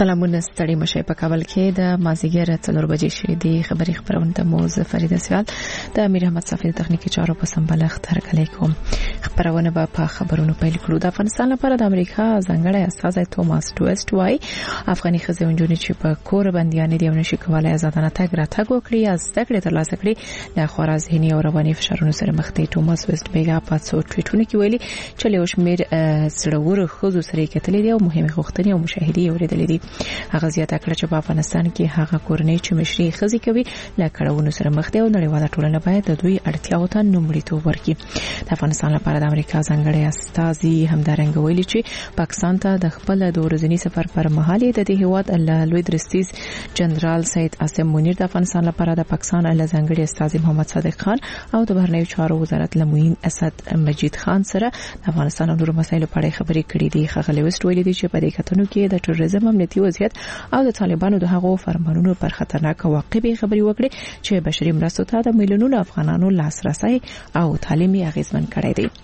سلامونه ستړي مشه په کابل کې د مازیګر 4 بجې شې د خبري خبرونه موز فرید سیال د امیر احمد صفی تخنیکی چارو په سمبالښت ترکلې کوم خبرونه په خبرونو پیل کړو. د افغانستان لپاره د امریکا ځانګړی استازی توماس ټویسټ وايي افغاني خزونجونی چې په کور باندې دي نشي کولای آزادانه تګ راتګ وکړي از ذکر ترلاسه کړي د خورا ذهني او رواني فشارونو سره مخ دي. توماس ویسټ بیګا په څو ټویټونو کې ویلي چې له شمیر سړور خزو سره کتلې دي او مهمه غوښتنې او مشاهدي اوریدلې دي. هغه زیاته کړه چې په افغانستان کې هغه کورنۍ چې مشري خزي کوي له کړهونو سره مخ دي او نړیواله ټولنه باید د دوی اړتیاو ته لومړیتوب ورکړي. د افغانستان لپاره د امریکا ځانګړی استازي همدارنګ ویلي چې پاکستان ته د خپل د ورځني سفر پر مهال د دې هیواد لوی درستیز جنرال سید عاصم منیر د افغانستان لپاره د پاکستان له ځانګړي استازي محمد صادق خان او د بهرنیو چارو وزارت لموین اسد مجید خان سره د افغانستان او نورو مسایلو په اړه خبرې کړې دي. خغلی وست ویلي دي چې په دې کتنو کې د ټوریزم امنیتي وضعیت او د طالبانو د هغو فرمانونو پر خطرناک واقعي خبري وکړي چې بشري مرستو ته د میلیونونو افغانانو لاسرسي او تعلیمي اغیزمن کړي دي.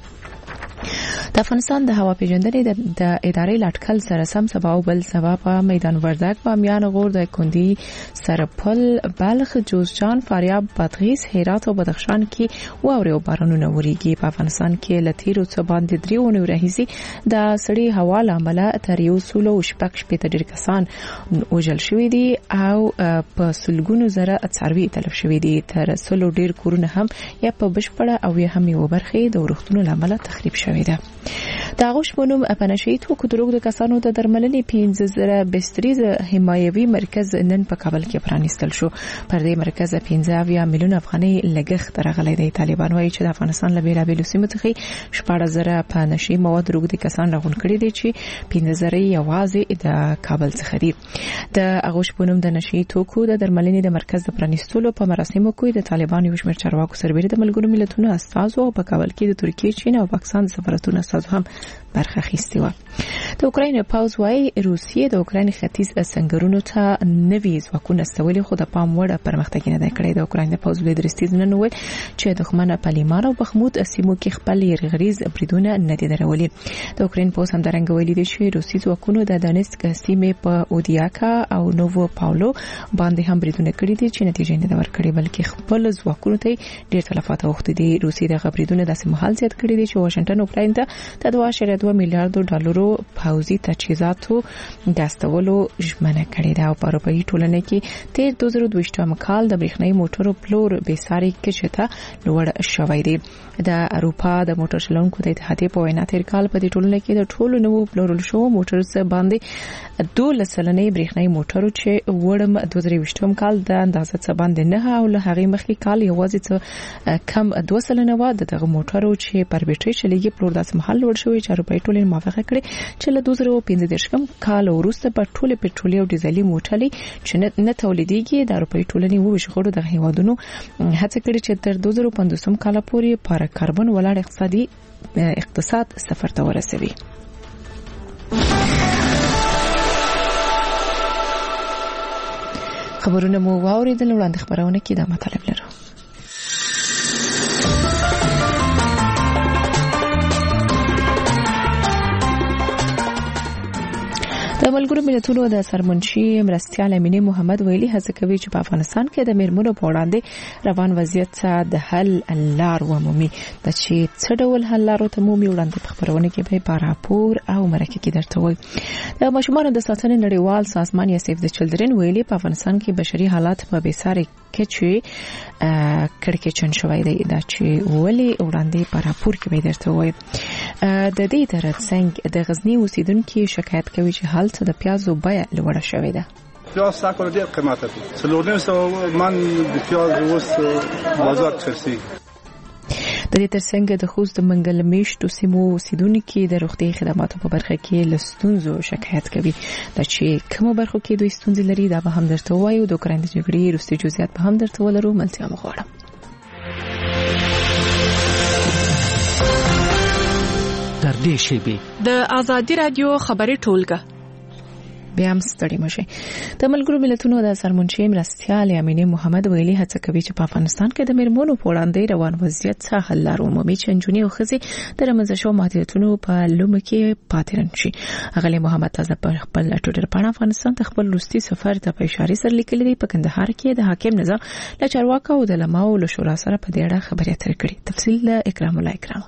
د افغانستان د هوا پیژندنې د ادارې لټکل سره سم سبا او بل سبا په میدان وردګ بامیان غور د کندي سرپل بلخ جوزجان فاریاب بادغیس هرات او بدخشان کې واوري او بارانونه وریږي. په افغانستان کې لتیرو څه باندې دریونه ورهيسي د سړي هوا لامل تر یو سلو شپږ شپې ډیر کسان وژل شوي دي او په سلګونو زره څاروي تلف شوي دي. تر سلو ډیر کورونه هم یا په بشپړه او یا هم یو برخه د ورښتونو لامل تخریب شوي ده. د غوښ پونوم په نشي توکو دروغ د کسانو د درملنې 15000 بستریز حمایوي مرکز نن په کابل کې پرانیستل شو. پر دې مرکز 15 میلیون افغاني لګښت راغلی دی. طالبان وایي چې د افغانستان له بیلابیلو سیمو څخه 14000 په نشي مواد دروغ د کسان راغون کړي دي چې 15000 یوازې د کابل څخه دي. د غوښ پونوم د نشي توکو د درملنې د مرکز د پرانیستلو په مراسمو کې د طالبان یو شمېر چارواکو سربېره د ملګرو ملتونو استازو په کابل کې د ترکیه چین او پاکستان سفارتونو استازو هم برخه اخیستې و. د اوکراین پاوز وايي روسیه د اوکراین ختیځ سنگرونو ته نوي ځواکونه استولي خو د پام وړ پرمختګ نه دی کړی. د اوکراین پاوز لوی درستیز نن وویل چې دښمن په لیمان او بخمود سیمو کې خپل یرغلیز بریدونه نه دي درولي. د اوکراین پاوز هم درنګ ویلي دی چې روسي ځواکونو د دانسک سیمې په اودیاکا او نوو پاولو باندې هم بریدونه کړي دي چې نتیجه نه ورکړي بلکې خپل ځواکونو ته ډېر تلفات اوښتي دي. روسي د بریدونه داسې مهال زیات کړي دي چې واشنگټن اوکراین ته د 2.2 میلیارډ ډالرو پوځي تجهیزاتو د استولو ژمنه کړې ده. او په اروپایي ټولنه کې تیر 2022 کال د برېښنايي موټرو پلور بیساري کچه ته لوړ شوی دی. د اروپا د موټر چلونکو د اتحادیې په وینا تیر کال په دې ټولنه کې د ټولو نوو پلورل شو موټر څخه باندې 12% برېښنايي موټرو چې وړم 2022 کال د اندازه څخه باندې نه او له هغه مخکې کال یوازې کم 2% و. دغه موټرو چې پر بیټرۍ چلیږي پلور داسې محل لوړ شوی چې اروپایي ټولنه موافقه کړې چې له 2015 کال وروسته په ټوله پټرولي او ډیزلي موټرې چې نه تولیدېږي د اروپایي ټولنې وو شخړو د هیوادونو هڅه کړې چې تر 2015 کال پورې پر کاربن ولاړ اقتصاد صفر ته ورسوي. خبرونه مو واوریدل. وړاندې خبرونه کې دا مطلب لرو. د ملګرو ملتونو د سرمنشي مرستیال امینه محمد ویلي هڅه کوي چې په افغانستان کې د میرمنو په وړاندې روان وضعیت څخه د حل لار ومومي. د چې څه ډول حل لارو ته مومي وړاندې په خبرونه کې به راپور او مرکه کې درته وایي. د ماشومانو د ساتنې نړیوال سازمان یا سیف د چلډرن ویلي په افغانستان کې بشري حالات په بیساري کې چې کړکېچن شوی دی. دا چې ولې وړاندې په راپور کې به درته وایي. د دې ترڅنګ د غزنی اوسیدونکو شکایت کوي چې حالت د پیازو بیه لوړه شوې ده. پیاز ساکو ډېر قیمت دی. څلورنیم من د پیاز اوس بازار چرسي. د دې ترڅنګ د خوست د منګل میشتو سیمو اوسیدونکو د روغتي خدماتو په برخه کې لستونزو شکایت کوي. دا چې کومه برخه کې دوی ستونزې لري دا به هم درته وایو. د اوکراین د جګړې وروستي جزئیات به هم درته ولرو. ملتیا مغواړم. در دې شی به د ازادي رادیو خبري ټولګه بیا هم ستړي مشي. د ملګرو ملتونو د سرمنشي مرستیال امینه محمد ویلي هڅه کوي چې په افغانستان کې د میرمنو په وړاندې روان وضعیت څخه حل لار ومومي چې نجونې او ښځې د رمنځته شوو محدودیتونو په لومه کې پاتې نشي. اغلی محمد تازه په خپل ټویټر باندې افغانستان ته خپل روستي سفر ته په اشاره سره لیکلي په کندهار کې د حاکم نظام له چارواکو او د علماو له شورا سره په دې اړه خبرې اترې کړې. تفصیل له اکرام الله اکرام.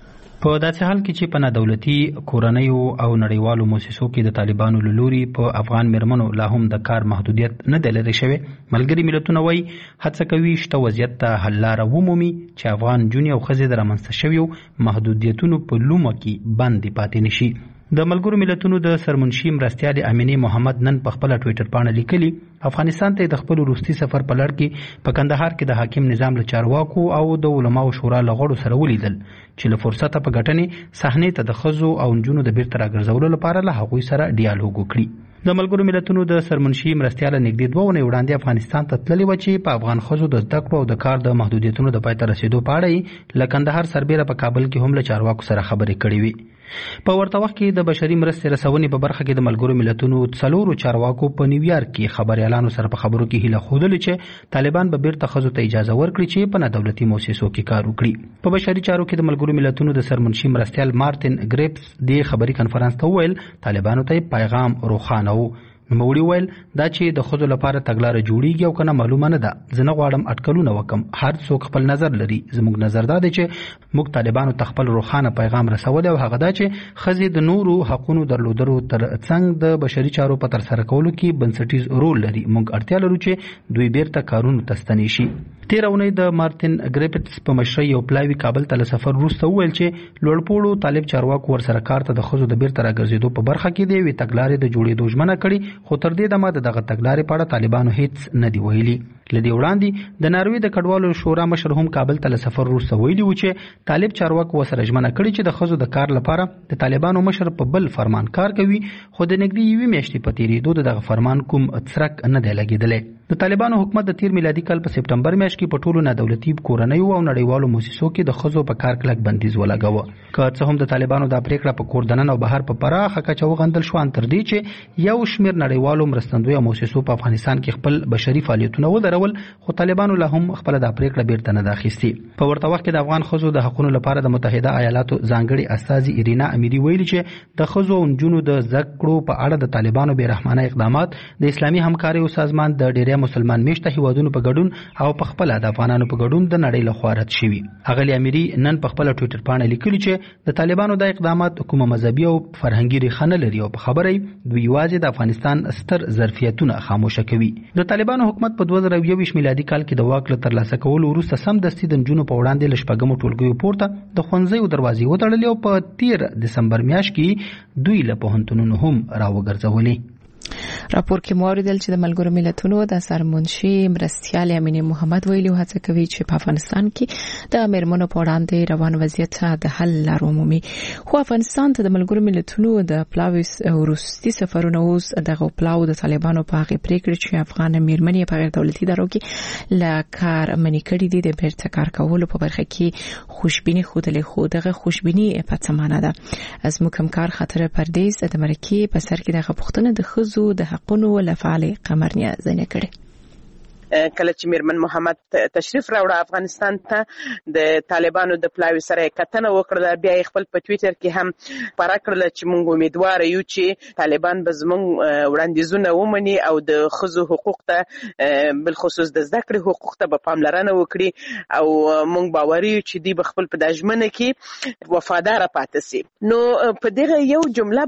په داسې حال کې چې په نادولتي کورنیو او نړیوالو مؤسسو کې د طالبانو له لوري په افغان میرمنو لا هم د کار محدودیت نه دی لرې شوی، ملګري ملتونه وایي هڅه کوي شته وضعیت ته حل لاره ومومي چې افغان نجونې او ښځې د رامنځته شویو محدودیتونو په لومه کې بندي پاتې نشي. د ملګرو ملتونو د سرمنشي مرستیال امینه محمد نن په خپل ټویټر باندې لیکلي افغانستان ته د خپل روستي سفر په لړ کې په کندهار کې د حاکم نظام له چارواکو او د علماو شورا له غړو سره ولیدل چې له فرصته په ګټنې صحنې ته د ښځو او نجونو د بیرته راګرځولو لپاره له هغوی سره ډیالوګ وکړي. د ملګرو ملتونو د سرمنشي مرستیال نږدې 2 ونې وړاندې افغانستان ته تللي و چې په افغان ښځو د زده کړو او د کار د محدودیتونو د پای ته رسیدو په اړه له کندهار سربېره په کابل کې هم له چارواکو سره خبرې کړې وي. په ورته وخت کې د بشري مرستې رسونې په برخه کې د ملګرو ملتونو 4 چارواکو په نیویارک کې خبريالانو سره په خبرو کې هیله خوده چې طالبان به بیرته ښځو ته اجازه ورکړي چې په نادولتي مؤسسو کې کار وکړي. په بشري چارو کې د ملګرو ملتونو د سرمنشي مرستیال مارتن ګریپس د خبري کنفرانس ته ویل طالبانو ته پیغام روښانه وو. نوموړي ویل دا چې د ښځو لپاره تګلاره جوړیږي او کنه معلومه نه ده. زه نه غواړم اټکلونه وکم، هر څوک خپل نظر لري. زموږ نظر دا دی چې موږ طالبانو ته خپل روښانه پیغام رسول او هغه دا چې ښځې د نورو حقوقو درلودلو تر څنګ د بشري چارو په تر سره کولو کې بنسټیز رول لري. موږ اړتیا لرو چې دوی بیرته کارونو ته ستنې شي. تیر اونۍ د مارتن ګریپټس په مشرۍ یو پلاوی کابل ته سفر وروسته ویل چې لوړپوړو طالب چارواکو ورسره کار ته د ښځو د بیرته راګرځېدو په برخه کې دی وی تګلارې د جوړېدو ژمنه کړې، خو تر دې دمه دغه تګلارې په اړه طالبانو هیڅ نه دی ویلي. لدې وړاندې د ناروې د کډوالو شورا مشر هم کابل ته سفر وروسته ویلي و چې طالب چارواکو ورسره ژمنه کړې چې د ښځو د کار لپاره د طالبانو مشر په بل فرمان کار کوي، خو د نږدې 1 میاشتې په تیریدو دغه فرمان کوم څرک نه دی لګېدلی. د طالبانو حکومت د تیر میلادي کال په سپټمبر میاشت کې په ټولو نادولتي کورنیو او نړیوالو مؤسسو کې د ښځو په کار کلک بندیز ولګاوه. که څه هم د طالبانو دا پریکړه په کور دننه او بهر په پراخه کچه وغندل شو، تر دې چې یو شمېر نړیوالو مرستندویه مؤسسو په افغانستان کې خپل بشري فعالیتونه ودرول، خو طالبانو لا هم خپل دا پریکړه بیرته نه اخیستې. په ورته وخت کې د افغان ښځو د حقوقو لپاره د متحده ایالاتو ځانګړي استاذي ایرینا امیری ویلي چې د ښځو او نجونو د زده کړو په اړه د طالبانو بیرحمانه اقدامات د اسلامي همکارۍ سازمان د ډیری مسلمان میشته هیوادونو په ګډون او په خپل د افغانانو په ګډون د نړۍ له خوا رد شوي. اغلی امیری نن په خپل ټویټر باندې لیکلي چې د طالبانو د اقدامات کومه مذهبي او فرهنګي ریښه نه لري او په خبره دوی یوازې د افغانستان ستر ظرفیتونه خاموشه کوي. د طالبانو حکومت په 2021 میلادي کال کې د واک له ترلاسه کولو وروسته سمدستي د نجونو په وړاندې له شپږمو ټولګیو پورته د ښوونځیو دروازې وتړلې او په 13 دسمبر میاشت کې دوی له پوهنتونونو هم راوګرځولې. راپور کې موریدل چې د ملګرو ملتونو د سرمنشي مرستیال امینه محمد ویلي هڅه کوي چې په افغانستان کې د میرمنو په وړاندې روان وضعیت د حل لار ومومي. خو افغانستان ته د ملګرو ملتونو د پلاوی وروستي سفرونه اوس دغه پلاو د طالبانو په هغه پریکړه چې افغان میرمنې په غیر دولتي ادارو کې له کار منې کړي دي د بیرته کار کولو په برخه کې خوشبینی خودلې خو دغه خوشبینی په څه معنی ده؟ از مکمکار خاطر پردیس د مرکې په سر کې دغه پوښتنه د خزو د حقونو ولفعال قمرنیا زنه کړي. کله چې میرمن محمد تشریف راوړ افغانستان ته د طالبانو د پلاوی سره کتنه وکړه، بیا خپل په ټویټر کې هم پاره کړل چې موږ امیدوار یو چې طالبان به زموږ وړاندیزونه ومني او د ښځو حقوق ته بل خصوص د زده کړې حقوق ته به پاملرنه وکړي او موږ باور یو چې دوی به خپل په دژمنه کې وفادار پاتې شي. نو په دغه یو جمله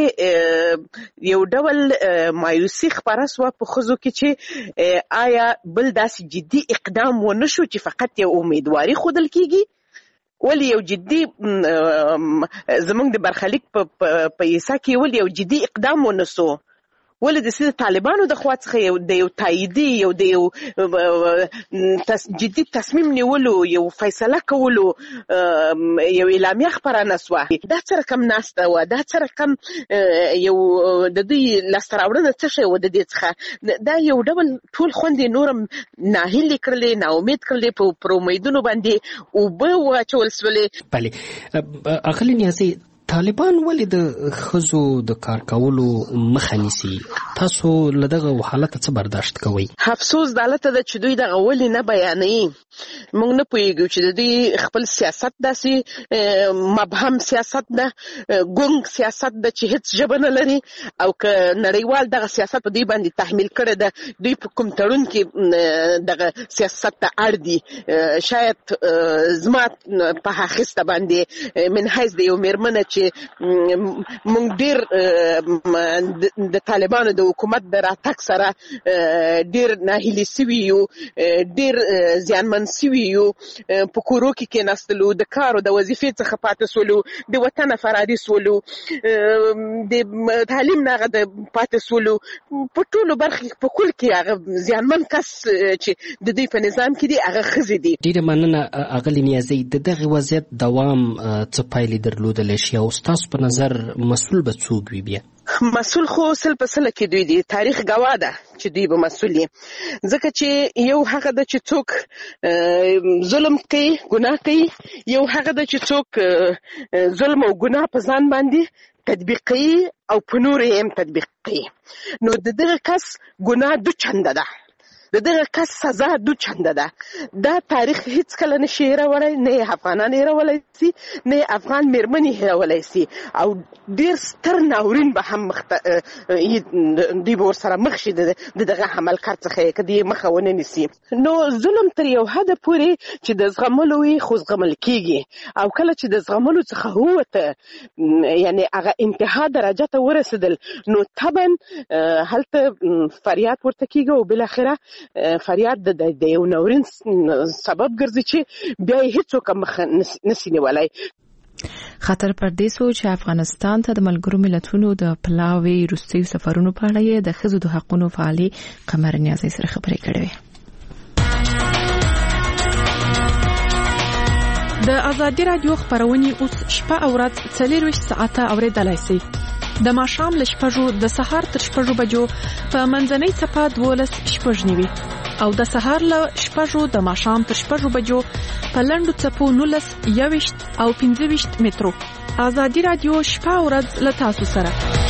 باندې یو ډول مایوسي خپره سوه په ښځو کې چې آیا بل داسې جدي اقدام ونشو چې فقط یو امیدواري خودل کیږي، ولی یو جدي زمونږ د برخلیک په یسا کې ولی یو جدي اقدام ونسو، ولی د سید طالبانو د خوا څخه د یو تاییدي یو د یو جدي تصمیم نیولو یو فیصله کولو یو اعلامیه خپره نسوه. دا څه رقم ناسته وه، دا څه رقم یو د دوی لاسته راوړنه څه شی وه د دې څخه، دا یو ډول ټول خوندې نورم ناهیلې کړلې، ناامید کړلې، پر امیدونو باندې اوبه واچول سولې. بله اخلي نیاسي طالبان ولې د ښځو د کار کولو مخه نیسي؟ تاسو له دغه حالته څه برداشت کوئ؟ افسوس دا حالت ده چې دوی دغه ولې نه بیانوي. موږ نه پوهېږو چې د دوی خپل سیاست داسې مبهم سیاست ده، ګونګ سیاست ده چې هیڅ ژبه نه لري، او که نړیوال دغه سیاست په دوی باندې تحمیل کړی ده، دوی په کوم تړون کې دغه سیاست ته اړ دي. شاید زما په اخیسته باندې من حیث د یو میرمنه چې موږ ډېر د طالبانو د حکومت د راتګ سره ډېر ناهیلي سوي یو، ډېر زیانمن سوي یو، په کورو کې کېناستلو، د کار او د وظیفې څخه پاتې سولو، د وطنه فراري سولو، د تعلیم نه هغه د پاتې سولو، په ټولو برخې په کل کې هغه زیانمن کس چې د دوی په نظام کې دي هغه ښځې دي. ډېره مننه اغلې نیازۍ. د دغه وضعیت دوام څه پایلې درلودلی شي او ستاسو په نظر مسؤل به څوک وي؟ بیا مسؤل خو سل په سله کې دوی دي، تاریخ ګواه ده چې دوی به مسؤل وي، ځکه چې یو هغه ده چې څوک ظلم کوي، ګناه کوي، یو هغه ده چې څوک ظلم او ګناه په ځان باندې تطبیق کوي او په نورو یې هم تطبیق کوي. نو د دغه کس ګناه دو چنده ده، د دغه کس سزا دو چنده ده. دا تاریخ هیڅ کله نشي هیرولی، نه افغانان هیرولی سي، نه افغان میرمنې هیرولی سي، او ډېر ستر ناورین به هم دوی به ورسره مخ شي د دغه عملکار څخه که دوی مخه ونه نیسي. نو ظلم تر یو حده پورې چې د زغملو وي خو زغمل کېږي، او کله چې د زغملو څخه ووته یعنې هغه انتها درجه ته ورسېدل، نو طبعا هلته فریاد ورته کېږي او بالاخره فریاد د یو ناورین سبب ګرځي چې بیا یې هیڅوک مخه نسي نیولی. خطر پر دې سو چې افغانستان ته د ملګرو ملتونو د پلاوي روسي سفرونو په اړه د ښځو د حقوقو فعالي قمر نیازۍ سره خبرې کړې. د ازادي رادیو خبرونه اوس شپه او ورځ 24 ساعته اوریدلای شئ. د ماښام له 6 د سهار تر 6 بجو په منځنۍ صفه 12:09 او د سهار له 6 د ماښام تر 6 بجو په لنډو څپو 19 21 او 25 مترو. ازادي رادیو شپه او ورځ له تاسو سره.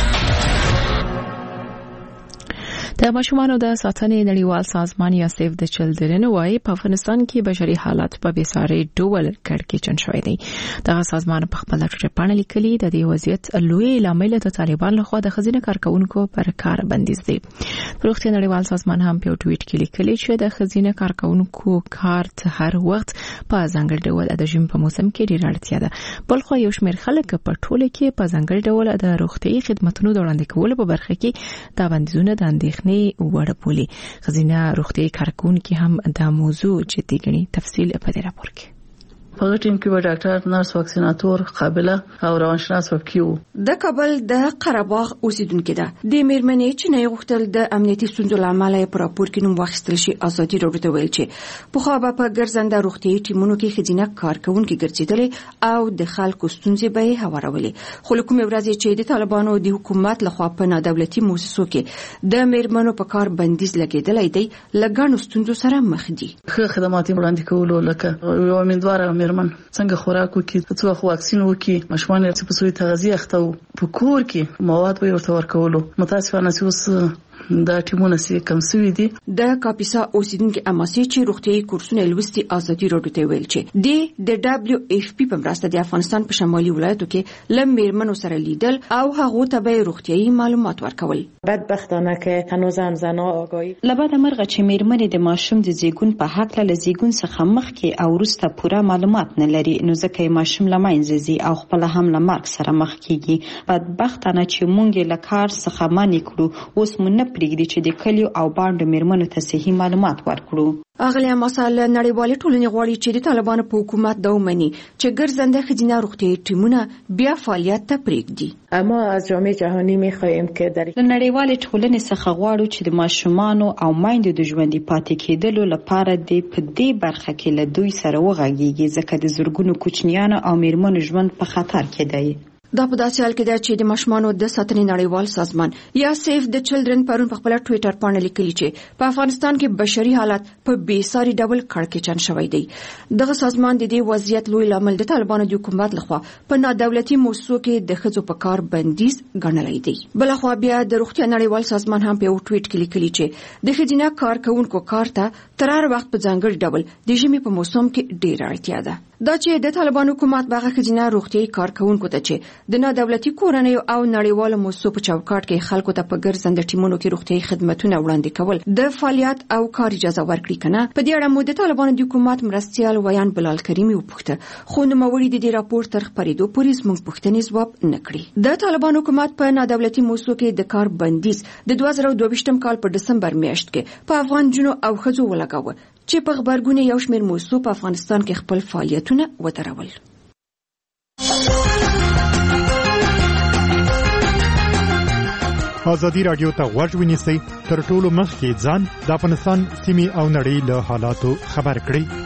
د ماشومانو د ساتنې نړیوال سازمان یا سیف د چلډرن وايي په افغانستان کې بشري حالات په بېساري ډول کړکېچن شوی دی. دغه سازمان په خپل ټوټه پاڼه لیکلي د دې وضعیت لوی لامل د طالبان لخوا د ښځینه کارکونکو پر کار بندیز دی. روغتیا نړیوال سازمان هم په ټویټ کې لیکلي چې د ښځینه کارکونکو کار هر وخت په ځانګړي ډول د ژمي په موسم کې ډېره اړتیا ده. بلخو یو شمېر خلک په ټوله کې په ځانګړي ډول د روغتیايي خدماتو د وړاندې کولو په برخه کې دا بندیزونه د اندېښنې وړ بولي. ښځینه روغتیايي کارکونکي هم دا موضوع جدي ګڼي. تفصیل په دې راپور کې. په ټیم کې و ډاکټر، نرس، واکسیناتور، قابله او روانشناس وکیو. د کابل د قرهباغ اوسیدونکو ده د میرمنې چې نه غوښتل د امنیتي ستونزو لامل په راپور کې نوم واخیستل شي. ازادي راډیو ته ویل چې په خو په ګرځنده روغتیايي ټیمونو کې ښځینه کارکونکي ګرځیدل او د خلکو ستونزې به هوارولې. خو کومه ورځ چې د طالبانو د حکومت لخوا په نادولتي مؤسسو کې د میرمنو په کار بندیز لګیدلای دی، لګانو ستونزو سره مخ دي. خدمات وړاندې کولو لکه یو امیدواره میرمن څنګه خوراک وکړي، څو وخت واکسین وکړي، ماشومان چې په سوی تغذیه اخته وو، په کور کې مواد به ورته ورکولو. متاسفانه چې اوس دا ټیمونه سي کم سوي دي. د کاپیسا اوسیدونکو اماسي چې روغتيايي کورسونه لوستي ازادي راډیو ته ویل چې د دبليو اف پی په مرسته د افغانستان په شمالي ولایتو کې لم میرمنو سره لیدل او هغه ته به روغتيايي معلومات ورکول. بدبختانه که هنوزم زنا آگاهی لبد مرغه چې میرمنې د ماشوم د زیګون په حق له زیګون څخه مخکې او وروسته پوره معلومات نه لري، نو ځکه ماشوم لماینځي زی او خپل هم لمرګ سره مخ کیږي. بدبختانه چې مونږ له کار څخه مانی کړو، اوس مونږ پریږدي چې د کلیو او باندې میرمنو ته صحیح معلومات ورکړو. اغلی مساله نړیوالې ټولنې غواړي چې د طالبانو په حکومت دا ومني چې ګرځنده ښځینه روغتیايي ټیمونه بیا فعالیت ته پریږدي. اما از جامعه جهانی می‌خواهیم که در نړیوالې ټولنې څخه غواړو چې د ماشومانو او میندو د ژوندۍ پاتې کېدلو لپاره د په دې برخه کې له دوی سره وغږیږي، ځکه د زرګونو کوچنیانو او میرمنو ژوند په خطر کې دی. دا په داسې حال کې ده چې د ماشومانو د ساتنې نړیوال سازمان یا سیف د چلډرن پرون په خپل ټوئیټر باندې لیکلي چې په افغانستان کې بشري حالت په بیساري ډول کړکېچن شوی دی. دغه سازمان د دې وضعیت لوی لامل د طالبانو د حکومت لخوا په نادولتي موسسو کې د ښځو په کار بندیز ګڼلی دی. بلخوا بیا د روغتیا نړیوال سازمان هم په یو ټوئیټ کې لیکلي چې د ښځینه کارکوونکو کار ته تر هر وخت په ځانګړي ډول د ژمي په موسم کې ډېره اړتیا ده. دا چې د طالبانو حکومت باغه ښځینه روغتیايي کارکوونکو ته چې د نادولتي کورنیو او نړیوالو موسسو په چوکاټ کې خلکو ته په ګرځنده ټیمونو کې روغتیايي خدماتونه وړاندې کول د فعالیت او کار اجازه ورکړي کنه. په دې اړه مو د طالبانو د حکومت مرستیال ویان بلال کریمي وپوښته، خو نوموړي د دې راپور تر خپرېدو پورې زموږ پوښتنې ځواب نه کړي. د طالبانو حکومت په نادولتي موسسو کې د کار بندیز د 2022 کال په دسمبر میاشت کې په افغان جنو او ښځو ولګاوه چې په خبرګون یو شمېر موسسو په افغانستان کې خپل فعالیتونه ودرول. ازادي رادیو ته غوږ ونیسئ، تر ټولو مخکې ځان د افغانستان سیمې او نړۍ له حالاتو خبر کړئ.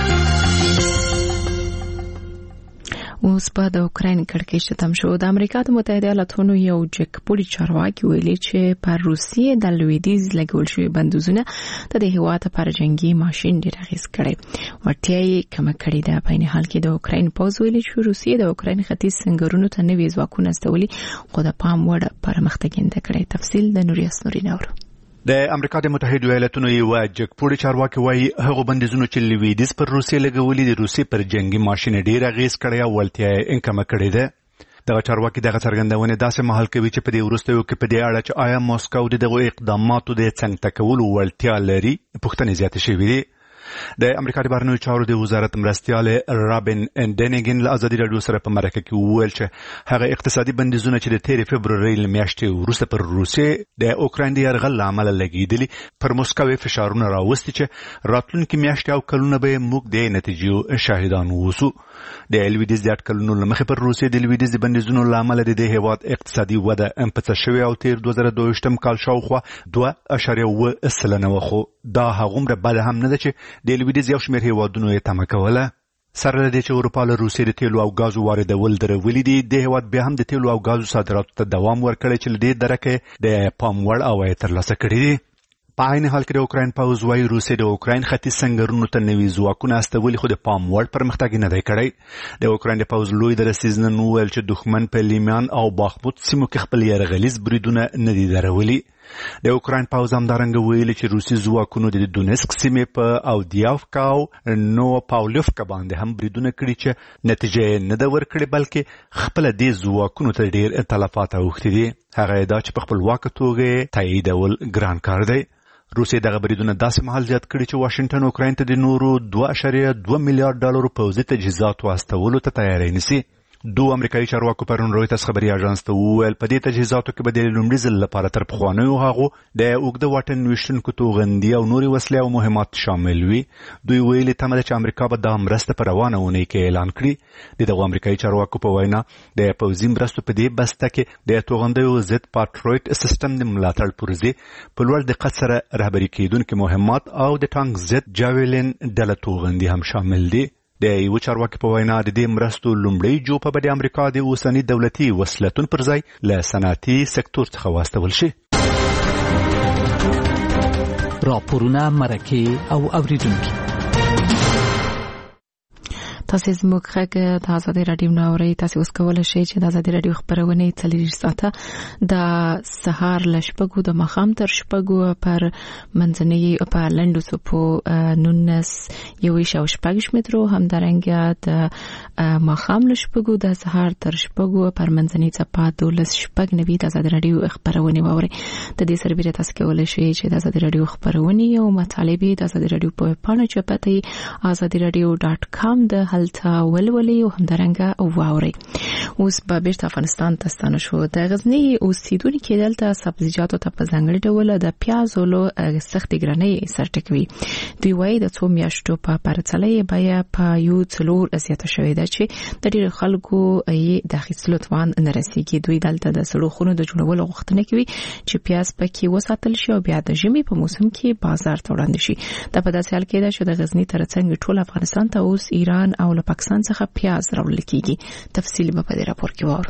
اوس په د اوکراین کړکېچ تم شو. د امریکا متحده ایالاتونو یو جګپوړي چارواکي ویلي چې پر روسیې د لویدیځ لګول شوی بندیزونه د هیواد پر جنگي ماشين ډېر اغیز کړي. ورته یې کم کړي ده. په این حال کې د اوکراین پوز ویلي چې روسیې د اوکراین ختیځ سنگرونو ته نوي ځواکونه استولي خو د پام وړ پرمختګ کړي. تفصیل د نوریاس نورینور. د امریکا د متحده ایالاتونو یو جګپوړي چارواکي وايي هغه بندیزونه چې لویدیځ پر روسیې لګولي د روسیې پر جنگي ماشين ډېر اغیز کړي او ولتیا یې کم کړي ده. دغه چارواکي دغه څرګندونه داسې مهال کوي چې په دې وروستیو کې په دې اړه چې آیا موسکو د دغه اقداماتو د څنګه تکولو ولتیا لري پوښتنې زیاتې شوې دي. د امریکا د بهرنیو چارو د وزارت مرستیال رابن ډینیګن له ازادي رادیو سره په مرکه کې وویل چې هغه اقتصادي بندیزونه چې د 13 فبرورۍ میاشتې وروسته پر روسیې د اوکراین د یرغل له امله لګېدلي پر موسکو فشارونه راوستي چې راتلونکي میاشتې او کلونه به موږ د نتیجو شاهدان اوسو. د لویدیځ د اټکلونو له مخې پر روسیې د لویدیځ د بندیزونو له امله د دې هیواد اقتصادي وده امپڅه شوې او تیر 2022 کال شاوخوا 2.7% وخو دا هغومره بد هم نه ده چې د لویدیځ یو شمېر هیوادونو یې تمه کوله. سره له دې چې اروپا له روسیې د تیلو او غازو واردول درولي دي، د هیواد بیا هم د تیلو او غازو صادراتو ته دوام ورکړی چې له دې درکه د پام وړ عواید ترلاسه کړي دي. په عین حال کې د اوکراین پوځ وايي روسیې د اوکراین ختیځ سنگرونو ته نوي ځواکونه استولي خو د پام وړ پرمختګ نه دی کړی. د اوکراین د پوځ لوی درستیز نن وویل چې دښمن په لیمان او باخموت سیمو کې خپل یرغلیز بریدونه نه دي درولي. د اوکراین پوځ همدارنګه ویلي چې روسي ځواکونو د دونیسک سیمې په اودیافکا او نو پاولوفکا باندې هم بریدونه کړي چې نتیجه نه ده ورکړې بلکې خپل دې ځواکونو ته ډېر تلفات اوښتي دي. هغه دا چې په خپلواکه توګه تاییدول ګران کار دی. روسیې دغه بریدونه داسې مهال زیات کړي چې واشنگټن اوکراین ته د نورو 2.2 میلیارډ ډالرو پوځي تجهیزات واستولو ته تیاری نیسي. دو امریکایي چارواکو پرون رویترز خبري اژانس ته وویل په دې تجهیزاتو کې به د لومړي ځل لپاره تر پخوانیو هغو د اوږده واټن ویشتونکو توغندي او نورې وسلې او مهمات شامل وي. دوی ویلي تمه ده چې امریکا به دا مرسته په روانه اونۍ کې اعلان کړي. دغه امریکایي چارواکو په وینا د پوځي مرستو په دې بسته کې د توغندیو ضد پاټرویټ سیستم د ملاتړ پروژې په لوړ دقت سره رهبري کېدونکي مهمات او د ټانک ضد جاویلین ډله توغندي هم شامل دي. د یو چارواکي په وینا د دې مرستو لومړی جوپه به د امریکا د اوسني دولتي وسلتون پر ځای له صنعتي سکتور څخه واستول شي. راپورونه مرکه او اوریدونکي تاسو زموږ غږ د ازادي رادیو ناوړي تاسو اوس کولای شئ چې د ازادي رادیو خبرونه 30 ساعته د سهار ل شپږو د ماښام تر شپږو پر منځنۍ په لندو سپو 19 یو شاو شپږ مترو همدارنګه د ماښام ل شپږو د سهار تر شپږو پر منځنۍ صفه 12 شپږ نوي د ازادي رادیو خبرونه ووري. د دې سره تاسو کولای شئ چې د ازادي رادیو خبرونه او مطالبه د ازادي رادیو په پاڼه چپتي azadiradio.com د هلته ولولي او همدارنګه واوري. اوس به بیرته افغانستان ته ستانه شو. د غزنی اوسیدونکو دلته سبزیجاتو ته په ځانګړي ډول د پیازو له سخت ګرانۍ سر ټکوي. دوی وايي د څو میاشتو په پرتله بیا په یو څلور زیاته شوې ده چې د ډېر خلکو یې د اخیستلو توان نه رسیږي. دوی دلته د سړو خونو د جوړولو غوښتنه کوي چې پیاز پکې وساتل شي او بیا د ژمي په موسم کې بازار ته وړاندې شي. دا په داسې حال کې ده چې د غزنی ترڅنګ ټول افغانستان ته اوس ایران او له پاکستان څخه پیاز راوړل کیږي. تفصیل په دې راپور کې وره.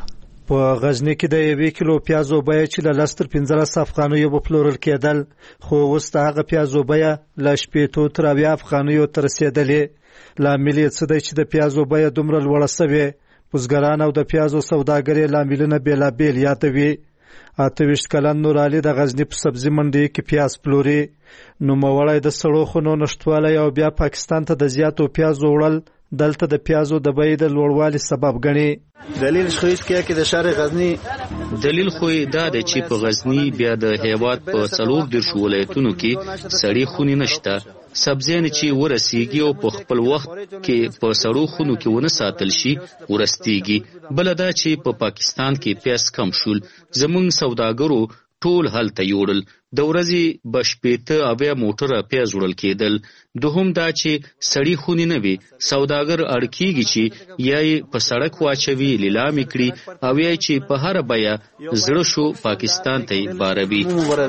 په غزنی کې د 1 کیلو پیازو بیه چې له 15 افغانیو په پلورل کېدل خو اوس د هغه پیازو بیه له 80 تر 80 افغانیو ته رسیدلې لامل یې څه دی چې د پیازو بیه دومره لوړه شوې بزګران او د پیازو سوداګري لاملونه بیلابیل یادوي 28 کلن نور علي د غزنی په سبزی منډي کې پیاز پلوري نو موړی د سړو خونو نشټوالی او بیا پاکستان ته د زیاتو پیازو وړل دلته د پیازو د بیې د لوړوالي سبب ګڼي دلیل خو کې د شهر غزنی دلیل خو دا دی چې په غزنی بیا د هیواد په 14 ولایتونو کې سړې خونې نشته سبزیان چې ورسیږي او په خپل وخت کې په سړو خونو کې ونه ساتل شي ورستيږي بل دا چې په پاکستان کې پیاز کم شول زمونږ سوداګرو ټول هلته یوړل د ورځې بشپېته اویا موټره پیاز وړل کېدل دوهم دا چې سړی خونی نه وي سوداګر اړکیږي چې یا په سړک واچوي لیلام کړي او یا چې په هر بیا زړه شو پاکستان ته باروي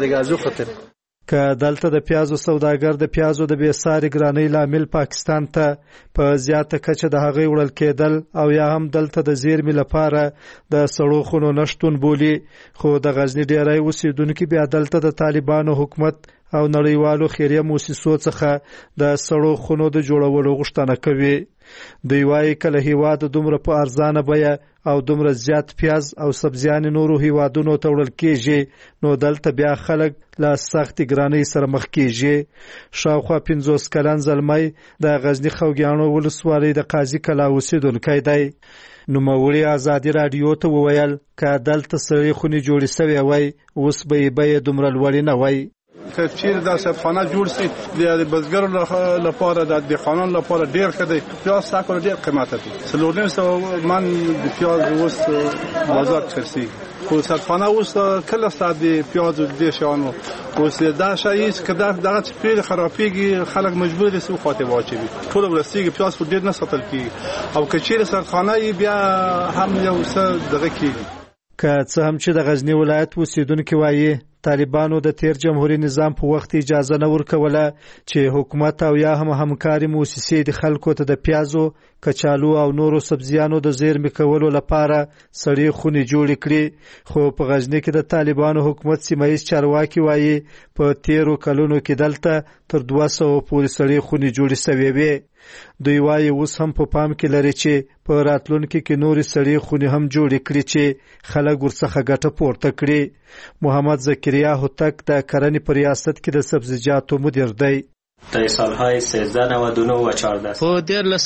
که دلته د پیازو سوداګر د پیازو د بیساري ګرانۍ لامل پاکستان ته په زیاته کچه د هغې وړل کېدل او یا هم دلته د زیرمې لپاره د سړو خونو نشتون بولي خو د غزنی ډیری اوسیدونکي بیا دلته د طالبانو حکومت او نړیوالو خیریه موسسو څخه د سړو خونو د جوړولو غوښتنه کوي دوی وایي کله هیواد دومره په ارزانه بیه او دومره زیات پیاز او سبزیان نورو هیوادونو ته وړل کېږي نو دلته بیا خلک له سختې ګرانۍ سره مخ کېږي شاوخوا 50 کلن زلمی د غزنی خوږیاڼو ولسوالۍ د قاضي کلا اوسیدونکی دی نوموړي ازادي راډیو ته وویل که دلته سړې خونې جوړې سوې وای اوس به یې بیې دومره لوړې نه وای که چیرې دا سبخانه جوړ شي د بزګرو لپاره د دهقانانو لپاره ډیر ښه دی پیاز ساکو ډیر قیمت دی 400 من د پیاز اوس بازار چرسي خو سبخانه اوس کله ستاد پیاز د شانو اوس دا شایي چې دغه پیل خرابېږي خلک مجبور دي سو خاطر واچوي ټول ورستيږي پیاز په ډیر نه ساتل کیږي او که چیرې سبخانه بیا هم یو څه دغه کیږي که څه هم چې د غزنی ولایت اوسیدونکي وایي طالبانو د تیر جمهوریت نظام په وخت اجازه نه ورکوله چې حکومت او یا هم همکاري موسسې د خلکو ته د پیازو کچالو او نورو سبزیانو د زیرمې کولو لپاره سړې خونې جوړې کړي خو په غزنی کې د طالبانو حکومت سیمایي چارواکي وایي په 13 کلونو کې دلته تر 200 پورې سړې خونې جوړې شوې وي دوی وایي اوس هم په پام کې لري چې په راتلونکي کې نورې سړې خونې هم جوړې کړي چې خلک ورڅخه ګټه پورته کړي محمد زکریا هوتک د کرنې په ریاست کې د سبزیجاتو مدیر دی در سالهای 1399 و 14 په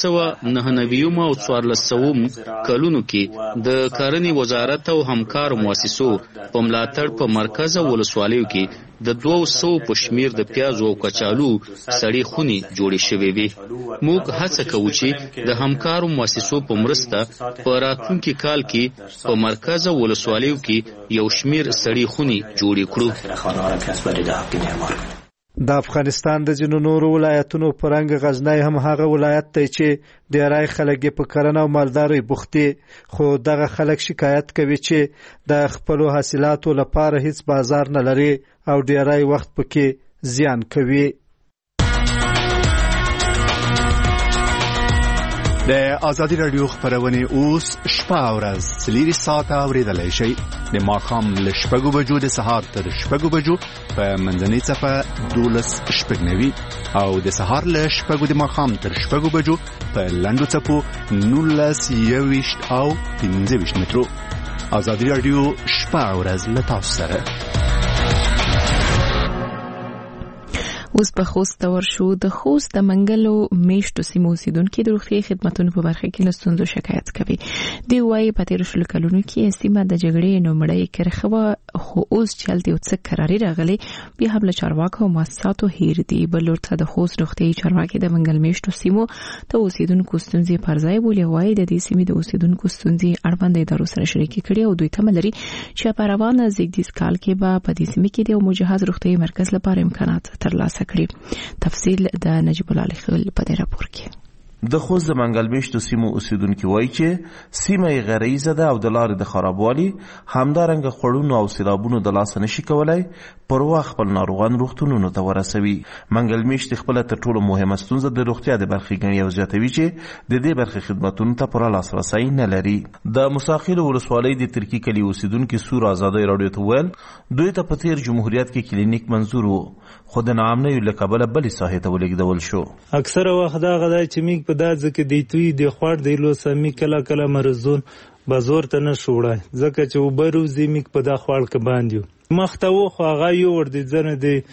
1399 او 1400 کلونو کې د کرنې وزارت او همکارو مؤسسو په ملاتړ په مرکز او ولسوالیو کې د 200 په شمیر د پیازو او کچالو سړې خونې جوړې شوې وي موږ هڅه کوو چې د همکارو مؤسسو په مرسته په راتلونکي کال کې په مرکز او ولسوالیو کې یو شمیر سړې خونې جوړې کړو د افغانستان د ځینو نورو ولایتونو په رنګ غزنی هم هغه ولایت دی چې ډیری خلک په کرنه او مالدارۍ بوخت دي خو دغه خلک شکایت کوي چې د خپلو حاصلاتو لپاره هیڅ بازار نه لري او ډیری وخت پکې زیان کوي د ازادي رادیو خبرونه اوس شپه او ورځ سلیری ساعته اوریدلای شي د ماښام له 6 بجو د سهار تر 6 بجو په منځنۍ صفه 12 شپږنوي او د سهار له 6 د ماښام تر 6 بجو په لنډو صفو 19 او 15 مترو ازادي رادیو شپه او ورځ له تاسو سره اوس په خوست ورشو د خوست د منګلو میشتو سیمو اوسیدونکو د روغتي خدماتو په برخه کې له ستونزو شکایت کوي دی وايي په تیر شلو کلونو کې سیمه د جګړې نومړی کرخه خو اوس چلته او څه قراري راغلي به هم له چارواکو او مؤسساتو هیر دی بلور ته د خوست روغتي چارواکي د منګل میشتو سیمو ته اوسیدونکو ستونزې پرځای بولي وايي د دې سیمې د اوسیدونکو ستونزې اړوند ادارو سره شریک کړي او دوی ته ملري چې په روانه زیږدیز کال کې به په دې سیمه کې د مجهز روغتي مرکز لپاره امکانات ترلاسه کړي تفصیل د نجیب الله خلیل په دې راپور کې د خوست د منګل میشتو سیمو اوسیدونکي وایي چې سیمه یې غرایزه ده او د لارې د خرابوالي همدارنګه خوړونو او سیلابونو د لاسه نشي کولای پر وخت خپل ناروغان روغتونونو ته ورسوي. منګل میشت خپله تر ټولو مهمه ستونزه د روغتیا د برخې ګڼي او زیاتوي چې د دې برخې خدمتونو ته پوره لاسرسی نه لري. د موسی خیل ولسوالۍ د ترکی کلي اوسیدونکي سور ازادۍ راډیو ته ویل دوی ته په تیر جمهوریت کې کلینیک منظور و خو د ناامنیو له کبله بلې ساحې ته ولېږدول شو. اکثره وخت دغه دی چې موږ په دا ځکه دی توی د خوړ دی لوسه موږ کله مرزون بازار ته نه شو وړی ځکه چې اوبه روزي موږ په دا خوړ کې باندې یو مخته و خو هغه یوړ د ځنه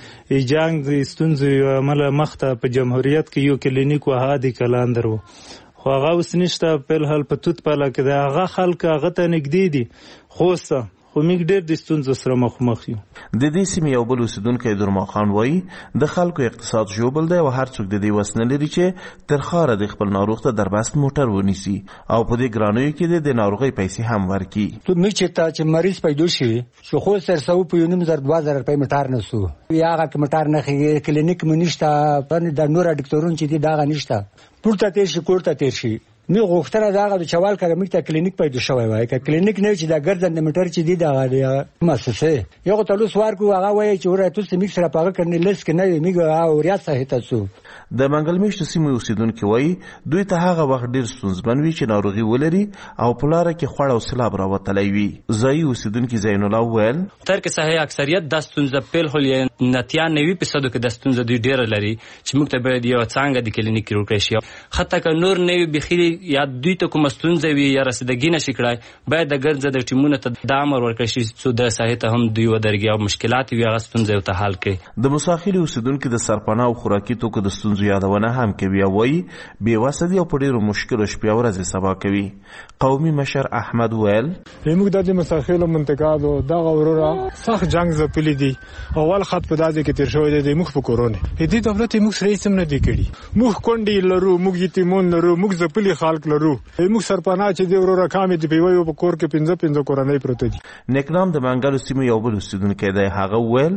د جنګ د ستونزو یو عمله مخته په جمهوریت کې یو کلینیک و هادي کلاندر و خو هغه اوس نشته په الحال په توت پاله کې د هغه خلک هغه ته نږدې دي خوسته خو موږ ډېر د ستونزو سره مخ یو. د دې سیمې یو بل اوسیدونکی درما خان وایي د خلکو اقتصاد ژوبل دی او هر څوک د دې وس نه لري چې تر ښاره د خپل ناروغ ته دربست موټر ونیسي او په دې ګرانیو کې د ناروغۍ پیسې هم ورکړي. موږ چې مریض پیدا شي چې خو سرسو په 1900 روپۍ موټر نه سو یا هغه موټر نه خي کلینیک مو نشته د نور ډاکټرون چې دی داغه نشته پورته تیر شي کوړه تیر شي نو غوښتنه داغه د چوال کړه موږ ته کلینیک پیدا شوی وای که کلینیک نه چې دا ګرځند موټر چې دی دغه مؤسسه یو ته لوس ورکو هغه وای چې ورته تاسو موږ سره پاګه کړنی لس کې نه موږ او ریاست صحیح تاسو. د منګل میشتو سیمې اوسیدونکي وایي دوی ته هغه وخت ډیر ستونزمن وي چې ناروغي ولري او په لاره کې خوړ او سیلاب راوتلی وي. ځایي اوسیدونکي زین الله ویل تر کې صحیح اکثریت د ستونزه په هل نتیا 90% کې د ستونزه دوی ډیر لري چې موږ ته باید یو څنګه د کلینیک ورکړي شي حتی که نور نه بخیری یا دوی ته کوم ستونزه وي یا رسیدګي نشي کړای باید د ګرځه د ټیمونو ته د امر ورکړي شي چې د صحت هم دوی ودرګي او مشکلات وي هغه ستونزه ته حل کړي. د مساخلي اوسیدونکو د سرپناه او خوراکي توکو د ستونزو یادونه هم کوي او وایي بې وسه دي او په ډېرو مشکلو شپې او ورځې سبا کوي. قومي مشر احمد ویل موږ د مساخلو منطقه دغه وروره سخت جنگ ځپلي دي اول خط په داسې کې تیر شوی دی موږ په کورونه دې دولت موږ سره هیڅ نه دی کړي موږ کونډې لرو موږ یتیمون لرو موږ ځپلي خلک لرو موږ سرپناه چې دی وروره کامې دی په یو په کور کې 15 کورنۍ پروت دي. نیکنام د منګل سیمې یو بل اوسیدونکی دی هغه ویل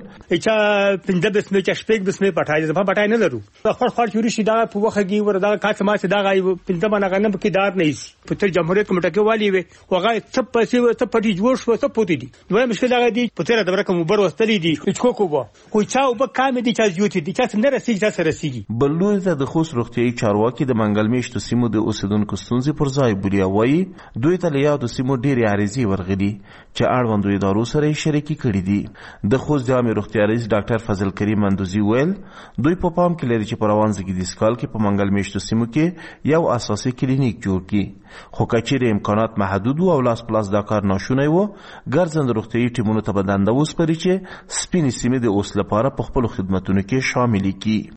چې 15 بسمه چې شپږ بسمه پټای ځما پټای نه لرو خور چوري شي دا په وخت کې وردا کاڅ ما چې دا غي 15 باندې غنم کې دار نه شي په تر جمهوریت کمیټه کې والی وي هغه څه پیسې څه پټي جوړ شو څه پوتې دي دوی مشکل هغه دي په تر دبره کوم بر وستلې دي چې کوکو خو چا وب کام دي چې یوتی دي چې څنګه رسیږي چې سره رسیږي. بلوز د خوست روغتيایي چارواکي د منګل میشتو سیمو د اوسیدونکو ستونزې پر ځای بولي وایي دوی ته له یادو سیمو ډېرې عریضې ورغلي چې اړوندو ادارو سره یې شریکي کړي دي. د خوست جامع روغتیا رئیس ډاکټر فضل کریم مندوزي ویل دوی په پام کې لري چې په روان زیږدیز کال کې په منګل میشتو سیمو کې یو اساسي کلینیک جوړ کړي خو کچېرې امکانات محدود او لاس پلاس دا کار ناشونی و ګرځند روغتیایي ټیمونو ته به دنده وسپاري چې سپینې سیمې د اوس لپاره په خپلو خدمتونو کې شاملې کړي.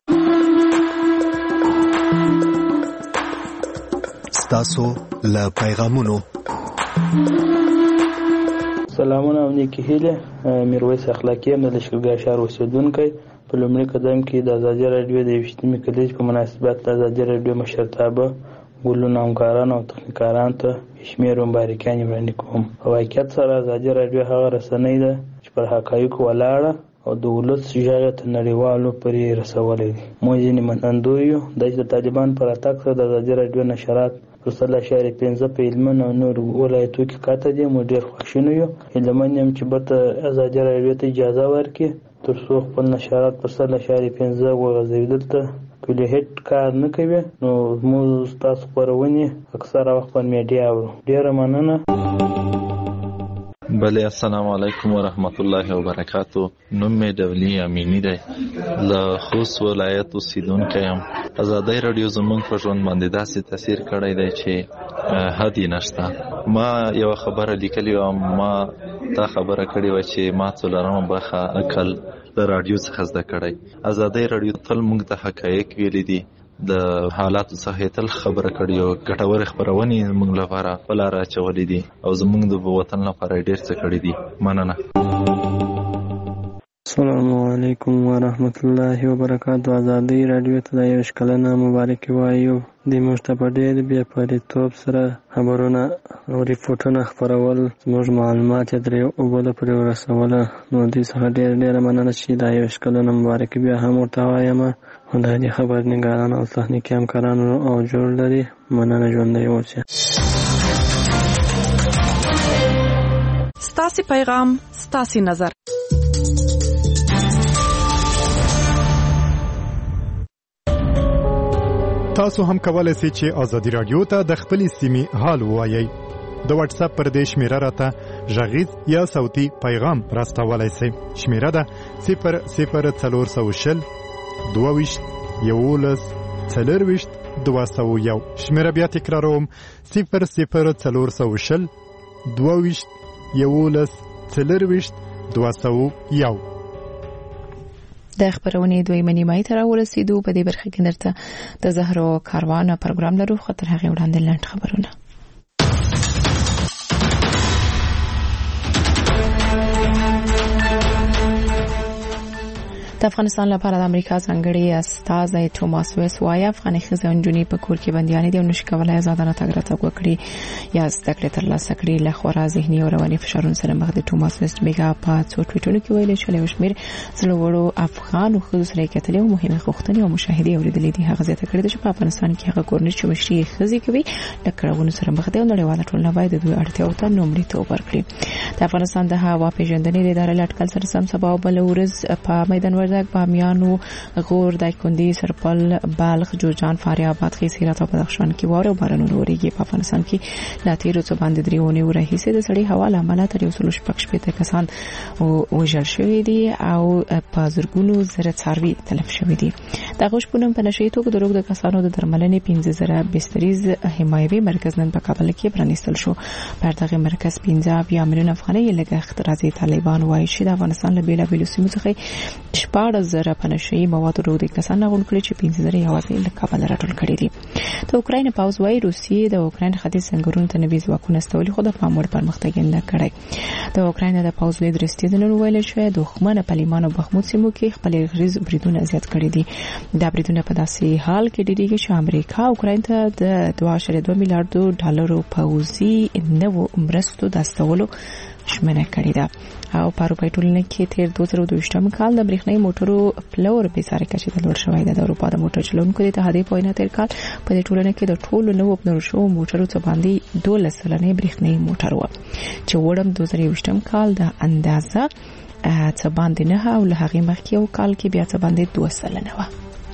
ستاسو له پیغامونو سلامونه او نیکی هیله میرویس اخلاقی هم د لشکرګاه ښار اوسیدونکی په لومړي قدم کې د ازادي راډیو د 28مې کلیز په مناسبت د ازادي راډیو مشرتابه ګلونو همکارانو او تخنیکارانو ته شمیر مبارکانې وړاندې کوم. په واقعیت سره ازادي راډیو هغه رسنۍ ده چې پر حقایقو ولاړه او د ولس غږ ته نړیوالو پورې رسولی دي. موږ ځینې منندوی یو د طالبان پر اتاک سره د ازادي راډیو نشرات پر 3.15 په هلمند او نور ولایتو کې قاطع دي. موږ ډېر خوښ یو هیلهمن یم چې بیرته ازادي راډیو ته اجازه ورکړي تر څو خپل نشرات پر 3.15 وغځوي. دلته کلی هیټ کار نه کوي نو موږ تاسو خپرونې اکثره وخت په میډیا اورو. ډېره مننه. بله السلام علیکم و رحمت الله و برکاتو. نوم می دولی امینی دی له خوست ولایت اوسیدونکی یم. ازادي راډیو زموږ په ژوند باندې داسې تاثیر کړی دی چې حد یې نشته. ما یو خبره لیکلې وه ما دا خبره کړې وه چې ما 4مه برخه عقل د راډیو څخه زده کړی. ازادي راډیو تل موږ ته حقایق ویلي دي د حالاتو څخه تل خبره کړې او ګټورې خپرونې موږ لپاره په لاره اچولې دي او زموږ د وطن لپاره ډېر څه کړي دي. مننه. السلام علیکم ورحمت الله وبرکاتو. ازادي رادیو ته د یو شکلنه مبارکي وایو. د موږ ته په ډېر بې پرېتوب سره خبرونه او ریپورټونه خپرول، زموږ معلومات یې ترې اوبله پرې ورسوله، نو دوی څخه ډېره مننه چې دا یو شکلنه مبارکي بیا هم ورته وایم. خدای دې خبرنګاران او تخنیکي همکارانو او جوړ لري. مننه، ژوندی اوسئ. ستاسې پیغام ستاسې نظر. تاسو هم کولای شئ چې ازادي رادیو ته د خپلې سیمې حال ووایئ. د واتس اپ پر دې شمیره راته غږیز یا صوتي پیغام راستولای شئ. شمیره ده 00420 22 11 40 201. شمیره بیا تکراروم 00420 22 11 40 201. د خبرونې دویمه نیمایي ته راورسېدو. په دې برخه کې درته د زهرو کاروان پروګرام لرو، خو تر هغې وړاندې لنډ خبرونه. د افغانستان لپاره د امریکا ځانګړي استازی توماس ویس وايي افغاني ښځې او نجونې په کور کې بندیانې دي او نشي کولای آزادانه تګ راتګ وکړي یا زده کړې ترلاسه کړي. له خورا ذهني او رواني فشارونو سره مخ دي. توماس ویس بیګا په څو ټویټونو کې ویلي چې له شمېر زړورو افغان ښځو سره یې کتلې او مهمې غوښتنې او مشاهدې اورېدلې دي. هغه زیاته کړې ده چې په افغانستان کې هغه کورنۍ چې مشري ښځې کوي له کړاوونو سره مخ دي او نړیواله ټولنه باید د دوی اړتیاو ته لومړیتوب ورکړي. د افغانستان د هوا پیژندنې ادارې له اټکل سره سم سبا او بل ورځ په میدان وردګ، بامیان، غور، دایکنډي، سرپل، بلخ، جوزجان، فاریاب، خیز، هرات او بدخشان کې واوره او بارانونه وریږي. په افغانستان کې لا تیرو څو باندې دریونی ورهیسه د سړي هوا لامل تر یو سلو شپږ شپږ کسان وژل شوي دي او په زرګونو زره څاروي تلف شوي دي. د غوښپونم په نشي توګه د روغ د کسانو د درملنې 15000 بستریز حمایوي مرکز نن په کابل کې پرانیستل شو. پر دغه مرکز 15 میلیون افغانۍ لګښت راځي. طالبان وایي چې د افغانستان له بیلابیلو سیمو څخه 14000 پنشي مواد روغ د کسان غون کړی چې 15000 یوازې له کابل راټول کړي دي. د اوکراین پاوز وایي روسیې د اوکراین ختیځ سنگرونو ته نوي ځواکونه استولي، خو د پاموړ پرمختګ نه کړی. د اوکراین د پاوز لیدر ستیدنن ویل چې دښمن په لیمان او بخمود سیمو کې خپل غریز بریدونه زیات کړي دي. دا بریدونه په داسې حال کې ډیریږي چې امریکا اوکراین ته د 2.2 میلیارډ ډالرو پوځي نوو مرستو د استولو شمنه کړې ده. او په اروپای ټولنه کې تیر 2022 کال د برېښنايي موټرو پلور په ساري کچې د لوړ شوی د اروپا د موټر چلونکو د اتحادیې په وینا تیر کال په دې ټولنه کې د ټولو نوو پلور شوو موټرو څخه باندې 12% برېښنايي موټر و چې وړم 2022 کال د اندازه څه باندې نه او له هغې مخکې یو کال کې بیا څه باندې 2% و.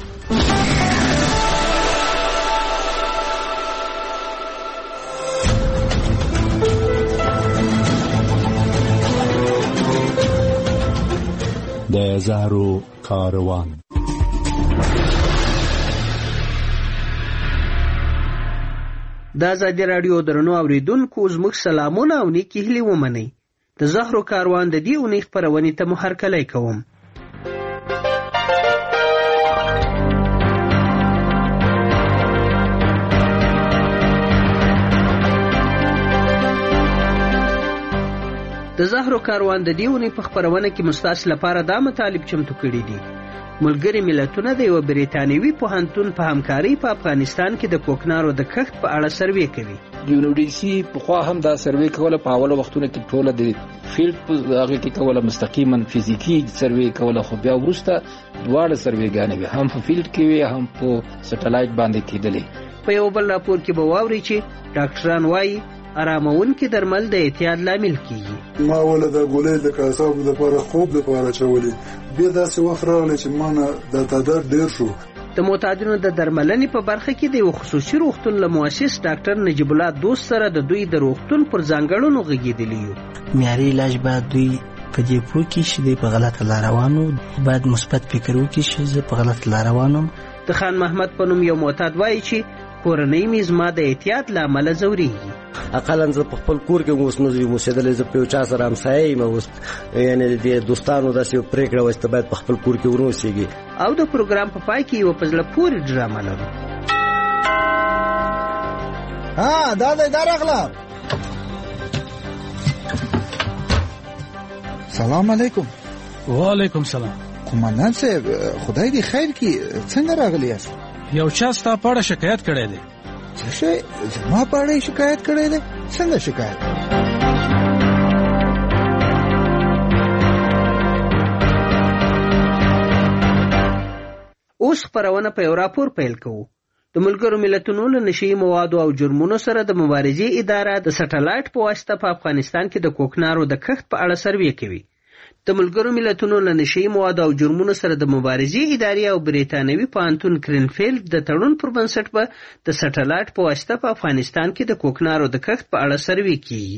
د زهرو کاروان. د ازادي رادیو درنو اوریدونکو زموږ سلامونه او نیکی هیلې ومنئ. د زهرو کاروان د دې اونۍ خپرونې ته مو هرکلی کوم. د زهرو کاروان د دیونی په خبرونه کې مستاس لپاره دا مطالب چمتو کړي دي. ملګری ملتونه د یو بریتانیوي پوهنتون په همکاري په افغانستان کې د کوکنارو د کښت په اړه سروې کوي. یونیورسيټي په خوا هم دا سروې کوله. په اوله وختونو کې ټوله د فیلډ په هغه کې کوله مستقیما فزیکی سروې کوله، خو بیا ورسته دواړه سروېګانې وي، هم په فیلډ کې وي هم په سټلایټ باندې کېدلې. په یو بل راپور کې به واوري چې ډاکټران وایي آرامونکي درمل د اعتیاد لامل کیږي. ما ول د ګولې د کاساب لپاره خوب لپاره چولې بیا داسې وخت راغلی چې ما نه د تعداد ډیر شو. د معتادینو د درملنې په برخه کې د یو خصوصي روغتون له مؤسس ډاکټر نجیب الله دوست سره د دوی د روغتون پر ځانګړنو غږېدلي یو. معیاري علاج باید دوی په دې پوه کې چې دوی په غلطه لار روانو، باید مثبت فکر وکړي چې زه په غلطه لار روانم. د خان محمد په نوم یو معتاد وایي چې کورنۍ مې زما د اعتیاد له امله ځورېږي. اقلا زه په خپل کور کې اوس نه یم اوسېدلی، زه په یو چا سره همسایه یم اوس، یعنې د دوستانو داسې یو پرېکړه وه چې ته باید په خپل کور کې ونه اوسېږي. او د پروګرام په پای کې یوه په زړه پورې ډرامه لرو. دا دی دا راغله. سلام علیکم. وعلیکم سلام. قومندان صاحب خدای دې خیر کړي، څنګه راغلی یاست؟ یو چا ستا په اړه شکایت کړی دی. څه شی؟ زما په اړه شکایت کړی دی؟ څنګه شکایت؟ اوس خپرونه په یو راپور پیل کوو. د ملګرو ملتونو له نشي موادو او جرمونو سره د مبارزې اداره د سټلایټ په واسطه په افغانستان کې د کوکنارو د کښت په اړه سروې کوي. د ملګرو ملتونو له نشي موادو او جرمونو سره د مبارزې ادارې او بریتانوي پوهنتون کرینفیلډ د تړون پر بنسټ به د سټلایټ په واسطه په افغانستان کې د کوکنارو د کښت په اړه سروې کیږي.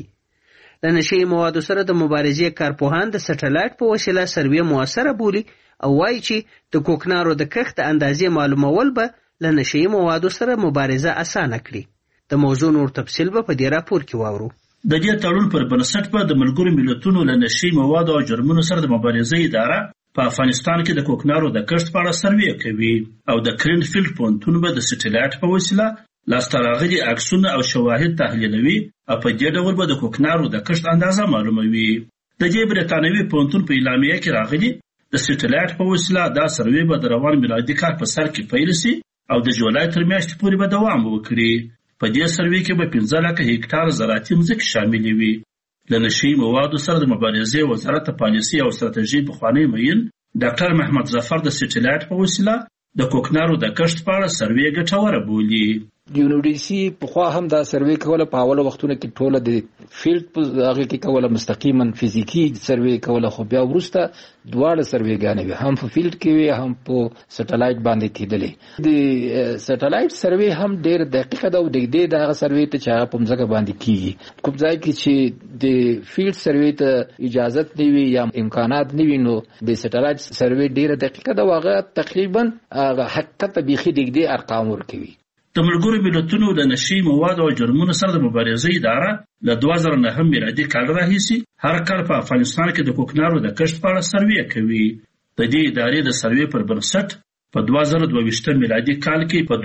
د نشي موادو سره د مبارزې کارپوهان د سټلایټ په وسیله سروې موثره بولي او وایي چې د کوکنارو د کښت د اندازې معلومول به له نشي موادو سره مبارزه اسانه کړي. د موضوع نور تفصیل به په دې راپور کې واورو. د دې تړون پر بنسټ به د ملګرو ملتونو له نشي موادو او جرمونو سره د مبارزې اداره په افغانستان کې د کوکنارو د کښت په اړه سروې کوي او د کرینفیلډ پوهنتون به د سټلایټ په وسیله لاسته راغلي عکسونه او شواهد تحلیلوي او په دې ډول به د کوکنارو د کښت اندازه معلوموي. د دې بریتانوي پوهنتون په اعلامیه کې راغلي د سټلایټ په وسیله دا سروې به د روان میلادي کال په سر کې پیل شي او د جولای تر میاشتې پورې به دوام وکړي. په دې سروې کې به 15 لکه هکټار زراعتي ځمکې شاملې وي. له نشي موادو سره د مبارزې وزارت پالیسي او ستراتیژي پخوانی معین ډاکټر محمد ظفر د سټلایټ په وسیله د کوکنارو د کښت په اړه سروې ګټوره بولي. یونیورسيټي په خوا هم دا سروې کوله په اوله وختونو کې ټوله د فیلډ په هغه کې کوله مستقیما فزیکی سروې کوله، خو بیا ورسته دواړه سروېګانې وي، هم په فیلډ کې وي هم په سټلایټ باندې کېدلې. د سټلایټ سروې هم ډېر دقیقه ده او د دې دغه سروې ته چې هغه په ځمکه باندې کیږي. کوم ځای کې چې د فیلډ سروې ته اجازه نه وي یا امکانات نه وي نو د سټلایټ سروې ډېر دقیقه ده او هغه تقریبا حقیقت بیخي دې ارقام ورکوي. د ملګرو ملتونو د نشي موادو او جرمونو سره د مبارزې اداره له 2009 میلادي کال راهیسې هر کال په افغانستان کې د کوکنارو د کښت په اړه سروې کوي. د دې ادارې د سروې پر بنسټ په 2022 میلادي کال کې په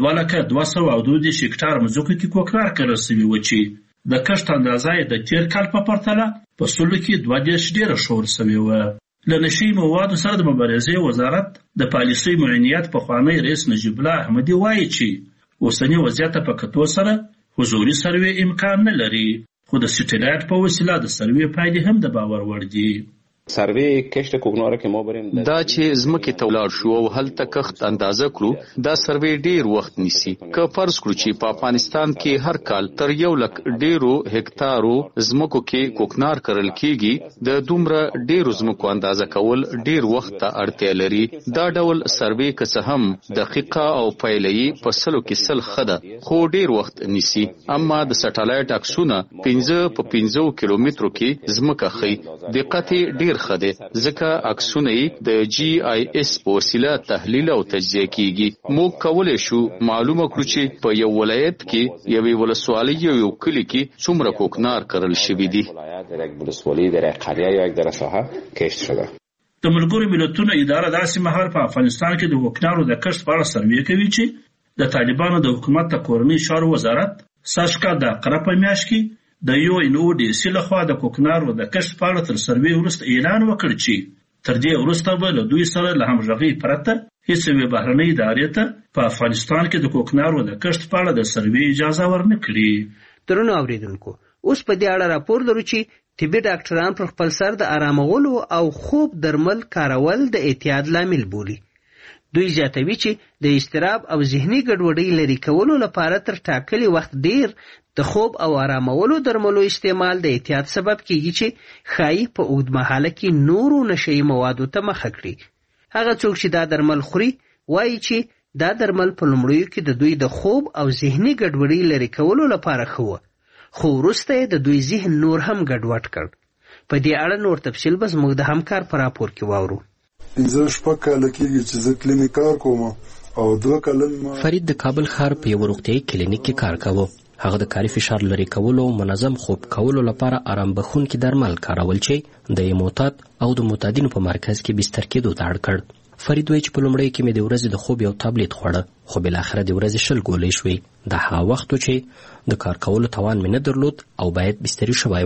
2232 هکټار ځمکه کې کوکنار کرل شوي و چې د کښت اندازه د تیر کال په پرتله په سلو کې 22 ډېره شور شوې وه. له نشي موادو سره د مبارزې وزارت د پالیسۍ معینیت پخوانی رئیس نجیب الله احمدي وایي چې اوسنی وضعیت په کتو سره حضوري سروې امکان نه لري، خو د سټلایټ په وسیله د سروې پایلې هم د باور وړ دي. سروې کښت کوکنارو کې ما بریم دا چې زمکه تولاړ شو او هلته کښت اندازه کړو، دا سروې ډیر وخت نیسي. که فرض کړو چې په افغانستان کې هر کال تر 1 لک ډیرو هکټارو زمکو کې کوکنار کرل کیږي، د دومره ډیرو زمکو اندازه کول ډیر وخت ته اړتیا لري. دا ډول سروې که څه هم دقیقه او پایلې په سلو کې سل خده خو ډیر وخت نیسي. اما د سټلایټ عکسونه 15 په 15 کیلومترو کې زمکه خي، دقت ډیر خده ځکه عکسونه د جی آی اس په وسیله تحلیل او تجزیه کیږي. موږ کولای شو معلومه کړو چې په یو ولایت کې یوې ولسوالۍ یو کلی کې څومره کوکنار کرل شوی دی. د ملګرو ملتونو اداره داسې مهال په افغانستان کې د کوکنارو د کښت په اړه سروې کوي چې د طالبانو د حکومت د کورنۍ چارو وزارت ساشکا د قره په میاشت کې د یو انو ډي سي لخوا د کوکنارو د کښت په اړه تر سروې وروسته اعلان وکړ چې تر دې وروسته به له دوی سره له همغږۍ پرته هیڅ یوې بهرنۍ ادارې ته په افغانستان کې د کوکنارو د کښت په اړه د سروې اجازه ورنه کړي. درنو اوریدونکو، اوس په دې اړه راپور لرو چې طبي ډاکټران پر خپل سر د آرامولو او خوب درمل کارول د اعتیاد لامل بولي. دوی زیاتوي چې د اضطراب او ذهني ګډوډۍ لرې کولو لپاره تر ټاکلي وخت ډیر د خوب او آرامولو درملو استعمال د اعتیاد سبب کیږي چې ښایي په اوږدمهاله کې نورو نشهیي موادو ته مخه کړي. هغه څوک چې دا درمل خوري وایي چې دا درمل په لومړیو کې د دوی د خوب او ذهني ګډوډۍ لرې کولو لپاره ښه وه، خو وروسته د دوی ذهن نور هم ګډوډ کړ. په دې اړه نور تفصیل به زموږ د همکار په راپور کې واورو. 15 کاله کېږي چې زه کلینیک کار کوم او 2 کلن فرید د کابل ښار په یو روغتیايي کلینیک کې کار کاوه. هغه د کاري فشار لرې کولو او منظم خوب کولو لپاره آرام بخښونکي درمل کارول چې د معتاد او د معتادینو په مرکز کې بستر کېدو ته اړ کړ. فرید وایي چې په لومړي کې مې د ورځې د خوب یو تابلیت خوړه، خو بالاخره د ورځې 20 ګولۍ شوې. دا هغه وخت چې د کار کولو توان مې نه درلود او باید بستري شوی وای.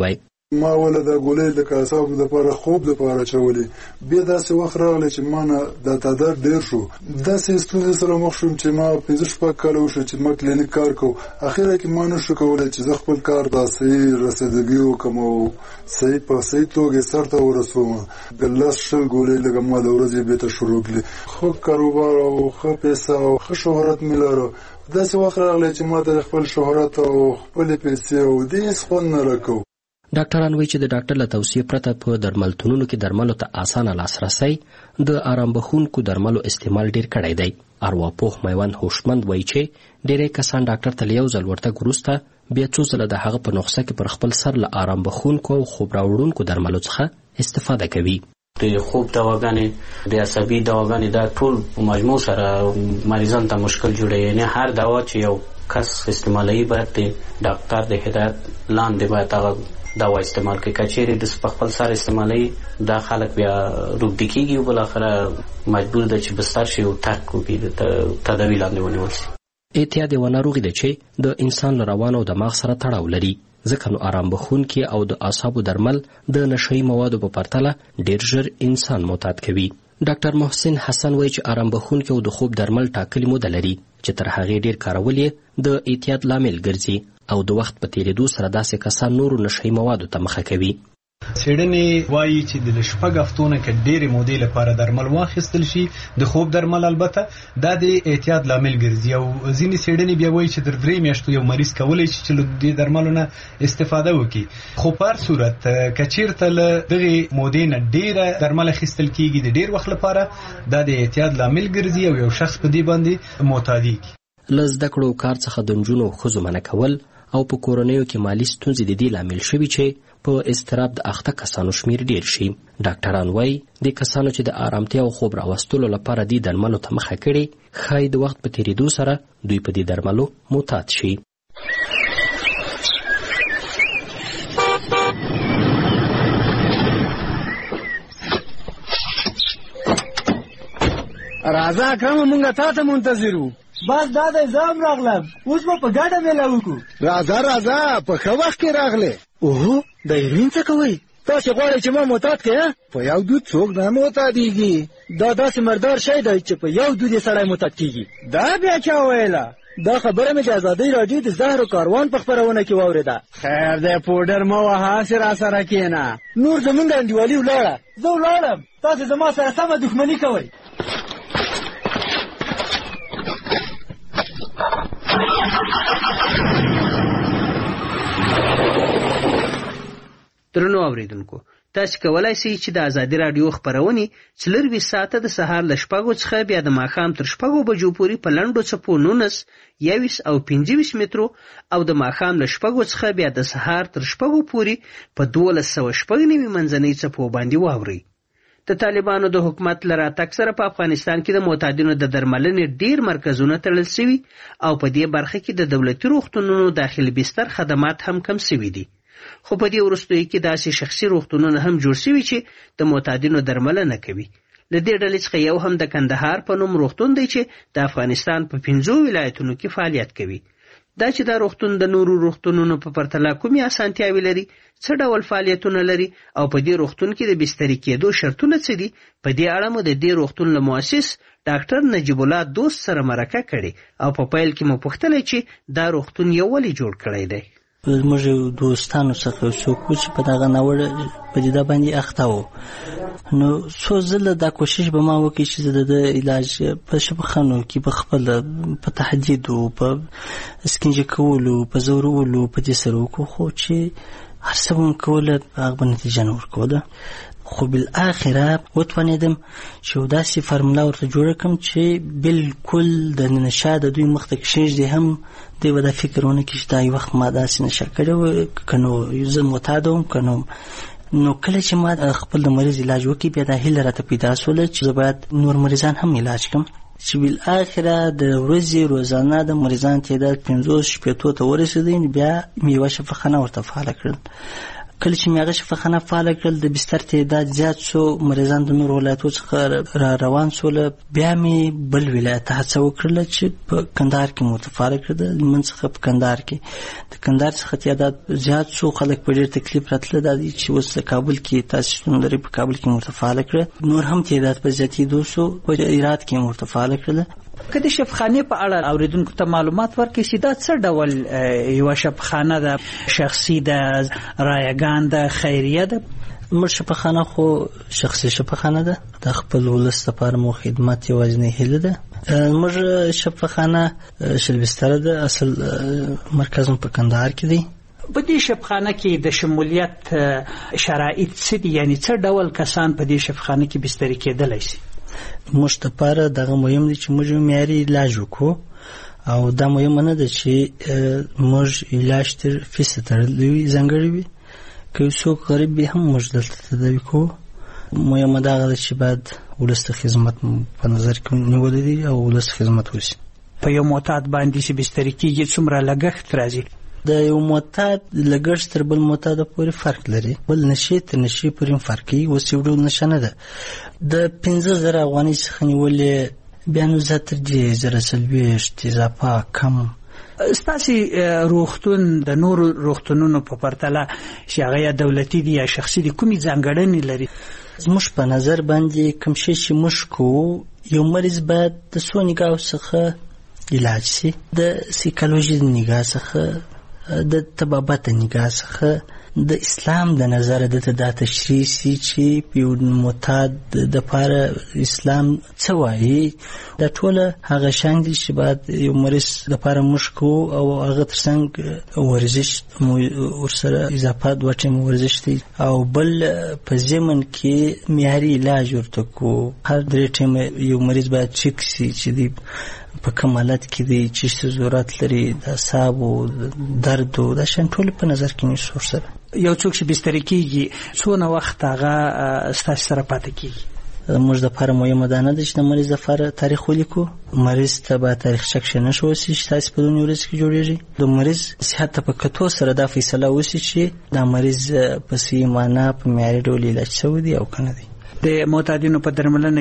ما ولا د ګولې د اعصابو لپاره خوب لپاره چولې بیا داسې وخت راغلی چې ما نه د تعداد ډېر شو داسې ستونزې سره مخ شوم چې ما 15 کاله وشو چې ما کلینیک کار کوم اخیرا کې ما نشو کولی چې زه خپل کار د صحیح رسیدګي وکړم او صحیح په صحیح توګه سرته ورسوم د لاس شل ګولې لږه ما د ورځې بېرته شروع کړې ښه کاروبار او ښه پیسه او ښه شهرت مې لرو داسې وخت راغلی چې ما ته خپل شهرت او خپلې پیسې او دې هېڅ خوند نه راکوو. ډاکټران وایي چې د ډاکټر له توصیې پرته په درملتونونو کې درملو ته اسانه لاسرسی د آرام بخونکو درملو استعمال ډیر کړی دی. ارواپوه میوند هوشمند وایي چې ډېری کسان ډاکټر ته یو ځل ورتګ وروسته بیا څو ځله د هغه په نسخه کې پر خپل سر له آرام بخونکو او خوب راوړونکو درملو څخه استفاده کوي. د خوب دواګانې د عصبي دواګانې دا ټول په مجموع سره مریضان ته مشکل جوړوي. یعنې هر دوا چې یو کس استعمالوي باید د ډاکټر د هدایت لاندې باید هغه دوا استعمال کوي. که چیرې د خپل سر استعمالوي دا خلک بیا روږدي کېږي او بالاخره مجبور ده چې بستر شي او ترک وکړي د تداوي لاندې ونیول شي. اعتیاد یوه ناروغي ده چې د انسان له روان او دماغ سره تړاو لري. ځکه نو آرام بخونکي او د اعصابو درمل د نشهیي موادو په پرتله ډېر ژر انسان معتاد کوي. ډاکټر محسن حسن وایي چې آرام بخونکي او د خوب درمل ټاکلې موده لري چې تر هغې ډېر کارول یې د اعتیاد لامل ګرځي او د وخت په تیریدو سره داسې کسان نورو نشهیي موادو ته مخه کوي. څېړنې وایي چې د شپږ هفتو نه که ډېرې مودې لپاره درمل واخیستل شي د خوب درمل البته دا د اعتیاد لامل ګرځي او ځینې څېړنې بیا وایي چې تر 3 میاشتو یو مریض کولی شي چې له دې درملو نه استفاده وکړي. خو په هر صورت که چېرته له دغې مودې نه ډېره درمل اخیستل کېږي د ډېر وخت لپاره دا د اعتیاد لامل ګرځي او یو شخص په دې باندې معتادېږي. له زده کړو کار څخه د نجونو او ښځو منع کول او په کورنیو کې مالي ستونزې د دې لامل شوي چې په اضطراب د اخته کسانو شمیر ډیر شي. ډاکټران وایي د کسانو چې د آرامتیا او خوب راوستلو لپاره دې درملو ته مخه کړي ښایي د وخت په تیریدو سره دوی په دې درملو معتاد شي. راځه اکرم مونږ تا ته منتظر وو. بس دا د ځام راغلم اوس به په ګډه میله وکړو. راځه په ښه وخت کې راغلی. اوهو د هیروین څه کوئ؟ تاسې غواړئ چې ما معتاد کړې؟ په یو دود څوک نه معتادېږي. دا داسې مردار شی دی چې په یو دود یې سړی معتاد کېږي. دا بیا چا ویله؟ دا خبره مې د ازادۍ راډیو د زهر کاروان په خپرونه کې واورېده. خیر دی پوډر مه وهه هسې راسره کښېنه. نور زمونږ انډیوالي ولاړه. زه ولاړم تاسې زما سره سمه دښمني کوئ. درنو اوریدونکو تاسو کولای شئ چې د ازادي رادیو خبرونه 24 ساعته د سهار ل 6 څخه بیا د ماښام تر 6 بجو پورې په لنډو چپو 19 21 او 25 مترو او د ماښام ل 6 څخه بیا د سهار تر 6 پورې په 1290 منځنۍ چپو باندې واوري. د طالبانو د حکومت لره تکثر په افغانستان کې د معتادینو د درملنې ډیر مرکزونه تړل شوي او په دې برخه کې د دولتي روغتونونو داخلي بستر خدمات هم کم شوي دي. خو په دې وروستیو کې داسې شخصي روغتونونه هم جوړ شوي چې د معتادینو درملنه کوي. له دې ډلې څخه یو هم د کندهار په نوم روغتون دی چې د افغانستان په 15 ولایتونو کې فعالیت کوي. دا چې دا روغتون د نورو روغتونونو په پرتله کومې اسانتیاوې لري، څه ډول فعالیتونه لري او په دې روغتون کې د بستري کېدو شرطونه څه دي، په دې اړه مو د دې روغتون له مؤسس ډاکټر نجیب الله دوست سره مرکه کړې او په پیل کې مو پوښتنه چې دا روغتون یو ولې جوړ کړی دی. زموږ دوستانو څخه څوک چې په دغه ناوړه پدیده باندې اخته وو، نو څو ځله دا کوشش به ما وکړي چې د علاج په شفاخانو کې په خپل په تهدید او په سکنجه کولو په زورولو په دې سره وکړو، خو چې هر څه مو کوله هغه به نتیجه نه ورکوله. خو بالاخره وتوانېدم چې داسې فارموله ورته جوړه کړم چې بالکل د نشه د دوی مخ ته کښېږدي، هم دوی به دا فکر ونه کړي چې دا یو وخت ما داسې نشه کړې وه، که نو زه معتاد وم، که نو کله چې ما خپل د مریض علاج وکړي بیا دا هیله راته پیدا شوله چې زه باید نور مریضان هم علاج کړم. چې بالاخره د ورځې روزانه د مریضان تعداد 50-60 ته ورسېدی، بیا مې یوه شفاخانه ورته فعاله کړل. کله چې مې هغه شفاخانه فعاله کړل د بستر تعداد زیات شو، مریضان د نورو ولایتو څخه را روان شول. بیا مې بل ولایت ته هڅه وکړله چې په کندهار کې مې ورته فعاله کړه. د هلمند څخه په کندهار کې د کندهار څخه تعداد زیات شو، خلک په ډېر تکلیف راتله. دا دی چې اوس د کابل کې تاسو شتون لري، په کابل کې مې ورته فعاله کړه. نور هم تعداد په زیاتېدو شو، په هرات کې مې ورته فعاله کړله. که د شفاخانې په اړه اوریدونکو ته معلومات ورکړي چې دا څه ډول یوه شفاخانه ده؟ شخصي ده، رایګان ده، خیریه ده؟ موږ شفاخانه خو شخصي شفاخانه ده، د خپل ولس لپاره مو خدمت یوازینۍ هیله ده. موږ شفاخانه شل بستره ده، اصل مرکز په کندهار کې دی. په دې شفاخانه کې د شمولیت شرایط څه دي؟ یعنی څه ډول کسان په دې شفاخانه کې بستري کېدلی شي؟ موږ لپاره دغه مهم دی چې موږ معیاري علاج وکړو، او دا مهمه نه ده چې موږ علاج تر فیس تړلی ځانګړی وي. که یو څوک غریب وي هم موږ دلته تداوي کوو. مهمه دا ده چې باید ولس ته خدمت په نظر کې نیولې دي او ولس خدمت وشي. په یو معتاد باندې چې بستري کېږي څومره لګښت راځي؟ د یو معتاد لګښت تر بل معتاد پورې فرق لري. بل نشي تر نشي پورې فرق کوي. اوس یو ډول نشه نه ده. د 15,000 افغانۍ څخه نیولې بیا نو زه تر 10,040 اضافه کم. ستاسې روغتون د نورو روغتونونو په پرتله چې هغه یا دولتي دي یا شخصي دي، کومې ځانګړنې لري؟ زموږ په نظر باندې کوم شی چې موږ کوو، یو مریض باید د څو نګاو څخه علاج شي، د سایکولوژي د نګاه څخه، د طبابت نگاه څخه، د اسلام د نظر د دا تشریح سي چې په معتاد د پاره اسلام څه وایي. دا ټول هغه شان دي چې باید یو مریض د پاره مشکو او هغه ترڅنګ ورزش ورسره اضافات وټه ورزش دي، او بل په ضمن کې معیاري علاج ورته کو. هر درې ټیم یو مریض باید چک سي چې دی په کوم حالت کې دی، چې ضرورت لري د اعصاب او درد او د شان ټول په نظر کې نیسو. سره یو څوک چې بستر کېږي څونه وخت هغه ستاسو سره پاتې کېږي؟ موږ د لپاره مهمه ده نه ده چې د مریض لپاره تاریخ ولیکو. مریض ته به تاریخچه نه شو وسی چې تاسو په دونې ورځ کې جوړیږي. د مریض صحت ته په کتو سره دا فیصله وسی چې دا مریض په سي معنا په معیاري ډول علاج شوی دی او کنه دی. د معتادینو په درملنه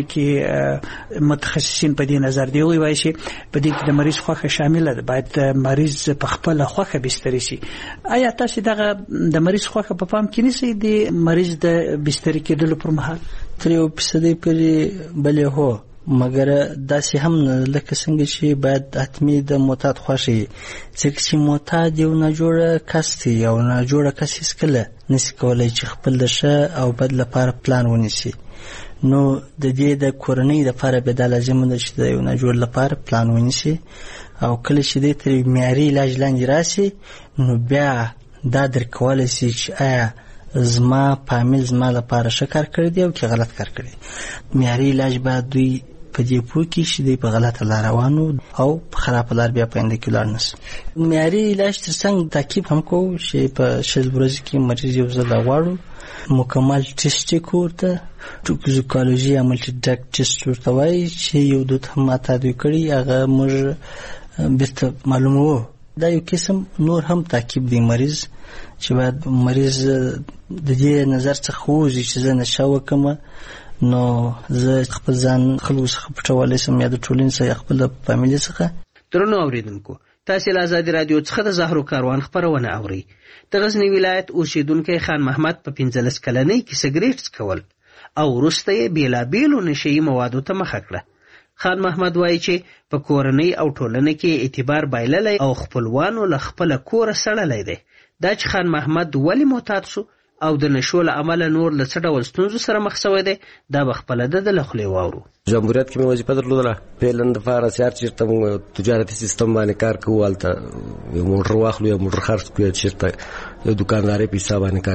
کې متخصصین په دې نظر دی وایي چې په دې کې د مریض خوښه شامله ده، باید مریض په خپل خوښه بستري شي. آیا تاسو دغه د مریض خوښه په پام کې نیسئ د مریض د بستري کېدلو پر مهال؟ تر 1% پورې بلې هو، مګر داسې هم لکه څنګه چې باید حتمي د معتاد خوښي، ځکه چې معتاد یو ناجوړه کس دی. یو ناجوړه کس هیڅکله نشي کولی چې خپل د ښه او بد لپاره پلان ونیسي. نو د دې د کورنۍ لپاره به دا لازم ده چې د یو ناجوړ لپاره پلان ونیسي، او کله چې دې تر معیاري علاج لاندې راسي نو بیا دا درکولی شي چې آیا زما فامیل زما لپاره ښه کار کړی دی او که غلط کار کړی. معیاري علاج باید دوی په دې پوه کې چې دوی په غلطه لار روانو او په خرابه لار بیا په آینده کې لاړ نشي. معیاري علاج ترڅنګ تعقیب هم کوو چې په 6 ورځو کې مریض یو ځل غواړو، مکمل ټیسټ کوته ټوکزیکولوژي یا ملټي ډرګ ټیسټ ورته وایي چې یو دوت هم ماته دوی کړي، هغه موږ بیرته معلوموو. دا یو قسم نور هم تعقیب دی مریض چې باید مریض د دې نظر څخه وځي چې زه نشه وکړم نو زه خپل ځان خلکو څخه پټولی شم یا د ټولنې څخه یا خپل فامیلي څخه. درنو اورېدونکو، تاسې له ازادي راډیو څخه د زهرو کاروان خپرونه اورئ. د غزني ولایت اوسیدونکی خان محمد په 15 کلنۍ کې سګریټ څکول او وروسته یې بېلابېلو نشهیي موادو ته مخه کړه. خان محمد وایي چې په کورنۍ او ټولنه کې اعتبار بایللی او خپلوانو له خپله کوره سړلی دی. دا چې خان محمد ولې معتاد شو او د نشو له امله نور له څه ډول ستونزو سره مخ شوی دی، دا به خپله د له خولې واورو. جمهوریت کې مې وظیفه درلودله، فعلا دپاره سیار چېرته موږ تجارتي سیستم باندې کار کوو، هلته یو موټر واخلو یا موټر خرڅ کړو یا چېرته یو دوکاندارۍ په حساب باندې کار کوو.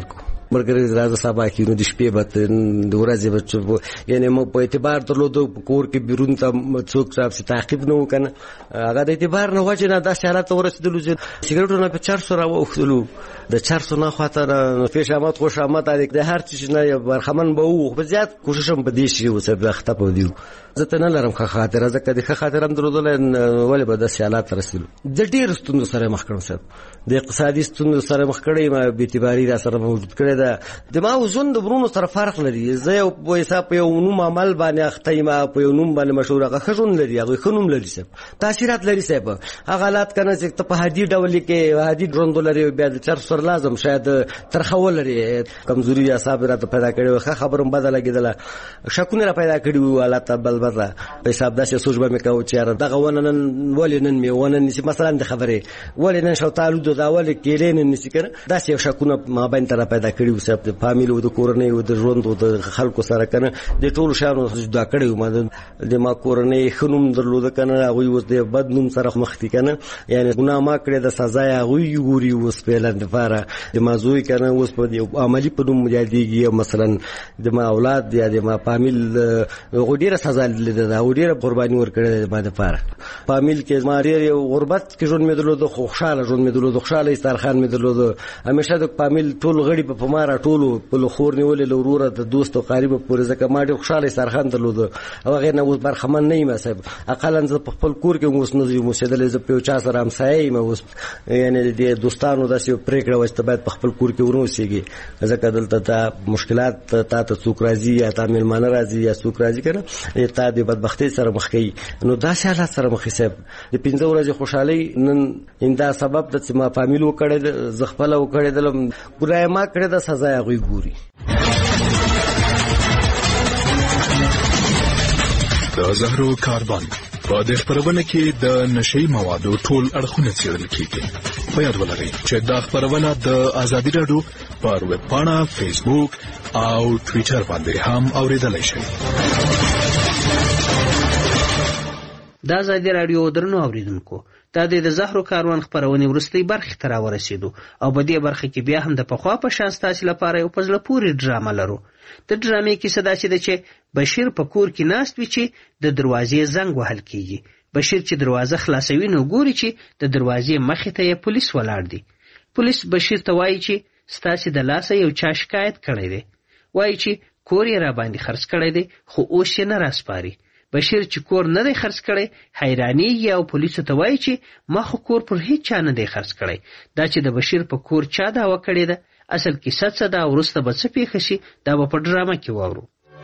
مرګري راځه سبا کې نو د شپې به د ورځې به یعنی مو په اعتبار درلودو کور کې بیرون ته څوک صاحب تعقیب نه وکنه هغه د اعتبار نه وجه نه دا حالت ورسېدلو چې سیګریټونه په 400 راوختلو د 400 نه خاطر پیشامت خوشامت د هر څه نه برخمن به وو په زیات کوشش هم بده شي او څه بخته په دیو زه ته نه لرم خاطر ځکه د خاطر هم درلودل ولې به د حالت رسېدلو د ډېر ستوندو سره مخ کړم صاحب د اقتصادي ستوندو سره مخ کړی ما به اعتباري را سره موجود کړی دا د ما وزن د برونو سره فرق لري زه یو په حساب یو نوم عمل باندې اخته ما په یو نوم باندې مشهور هغه خښون لري هغه خنوم لري صاحب تاثیرات لري صاحب هغه حالات کنه چې ته په هدي ډول کې هدي ډروند لري بیا د چر سر لازم شاید ترخول لري کمزوري یا صاحب را پیدا کړي خبرم بدل کېدله شکونه را پیدا کړي حالات بلبله په حساب داسې سوچ به مې کوم چې دغه ونن ولې نن مې ونن نسی مثلا د خبره ولې نن شو تعالو دا ولې کېلې نن نسی کنه داسې شکونه ما باندې را پیدا کړي صاحب د فامیل او د کورنۍ او د ژوند او د خلکو سره کنه د ټولو شانو جدا کړي ما د ما کورنۍ خنوم درلود کنه هغه اوس د بد نوم سره مخ دي کنه یعنی ګناه ما کړی د سزا هغه یوري اوس په لاندې فاره د مازوي کنه اوس په عملی په نوم یادېږي مثلا د ما اولاد یا د ما فامیل غوډیره سزا دا وړي قرباني ورکړي د باندې فاره فامیل کې ماري غربت کې ژوند مې درلود خوشاله ژوند مې درلود خوشاله استرخان مې درلود همیشه د فامیل ټول غړي په مارا ټولو په خور نیولې لوروره د دوست او قریب پورې ځکه ما ډېر خوشاله استرخان درلود او غیر نه اوس برخمن نه یم صاحب اقلا زه په خپل کور کې اوس نه مسیدل زه په چا سره هم سایه ما اوس یعنی د دوستانو داسې پریکړه وسته باید په خپل کور کې ورنوسېږي ځکه دلته تا مشکلات تا څوک راځي یا تا مېلمانه راځي یا څوک راځي کنه تا د بدبختی سره مخ کوي نو دا حالات سره مخ حساب د 15 ورځې خوشحالي نن انده سبب د چې ما فامیل وکړې ز خپل وکړې دلم ګرای ما کړې د سزا غوي ګوري د زهرو کاربن په د خبرونه کې د نشئی موادو ټول اړخونه څېړل کیږي په یاد ولرئ چې دا خبرونه د ازادي رادیو پر ویب پاڼه فیسبوک او ټوئیټر باندې هم اوریدلای شئ دا ازادي رادیو درنو اوریدونکو دا د زهرو کاروان خبرونه ورستۍ برخه تر ورسېدو او په دې برخه کې بیا هم د پخوا په شان ستاسو لپاره یو پزله پوری ډرامه لرو د ډرامې کې صدا چې بشیر په کور کې ناست وي چې د دروازې زنګ وهل کیږي بشیر چې دروازه خلاصوي نو ګوري چې د دروازې مخې ته پولیس ولاړ دي پولیس بشیر ته وایي چې ستاسو د لاسه یو چا شکایت کړی دی وایي چې کور یې را باندې خرڅ کړی دی خو اوس یې نه راسپاري بشیر چې کور نه دی خرڅ کړی حیرانېږي او پولیسو ته وایي چې ما خو کور پر هیڅ چا نه دی خرڅ کړی دا چې د بشیر په کور چا دعوه کړې ده اصل کیسه څه ده وروسته به څه پیښه شي دا به په ډرامه کې واورو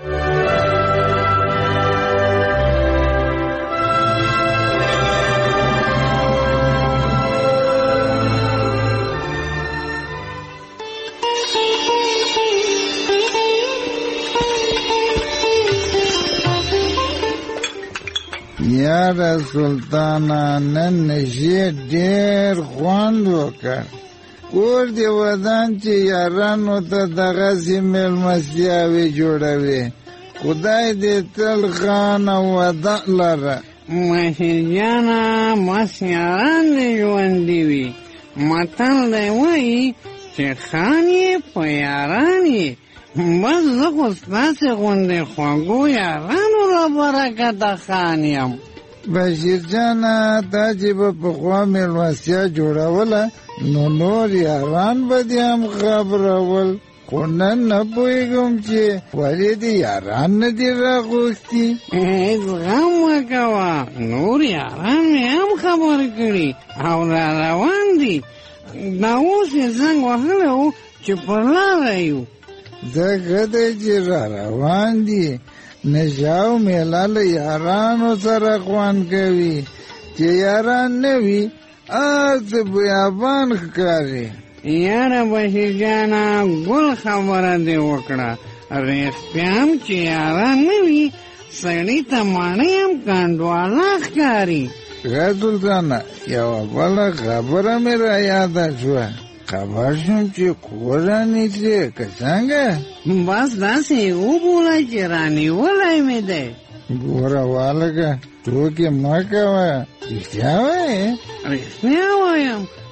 یاره سلطانا نن نشي ډېر خوند وکړ کور دی ودان چې یارانو ته دغسې مېلمستیاوې جوړوي خدای دې تل خان او وده لره مهیجانه مس یاران دې ژوندي وي متل دی وایي چې خان یې په یاران یې بس زه خو ستاسې غوندې خوږو یارانو را برکته خان یم بشیر جانه تا چې به پخوا مېلمستیا جوړوله نو نور یاران به دې هم خبرول خو نن نه پوهېږم چې ولې دې یاران نه دي راغوښتي هېڅ غم مه کوه نور یاران مې هم خبر کړي او را روان دي دا اوس یې زنګ وهلی و چې پر لاره یو ځکه دی چې را روان دي نشه او میله له یارانو سره خوند کوي چې یاران نه وي هلته بیابان ښکاري یاره بشیر جانه ګل خبره دې وکړه رښتیا هم چې یاران نه وي سړي ته ماڼۍ هم کنډواله ښکاري ښه سلطانه یوه بله خبره مې را یاده شوه خبر شم چې کور رانیسې که څنګه بس داسې وبوله چې رانیولی مې دی ګوره والګه ټوکې مه کوه رښتیا وایې رښتیا وایم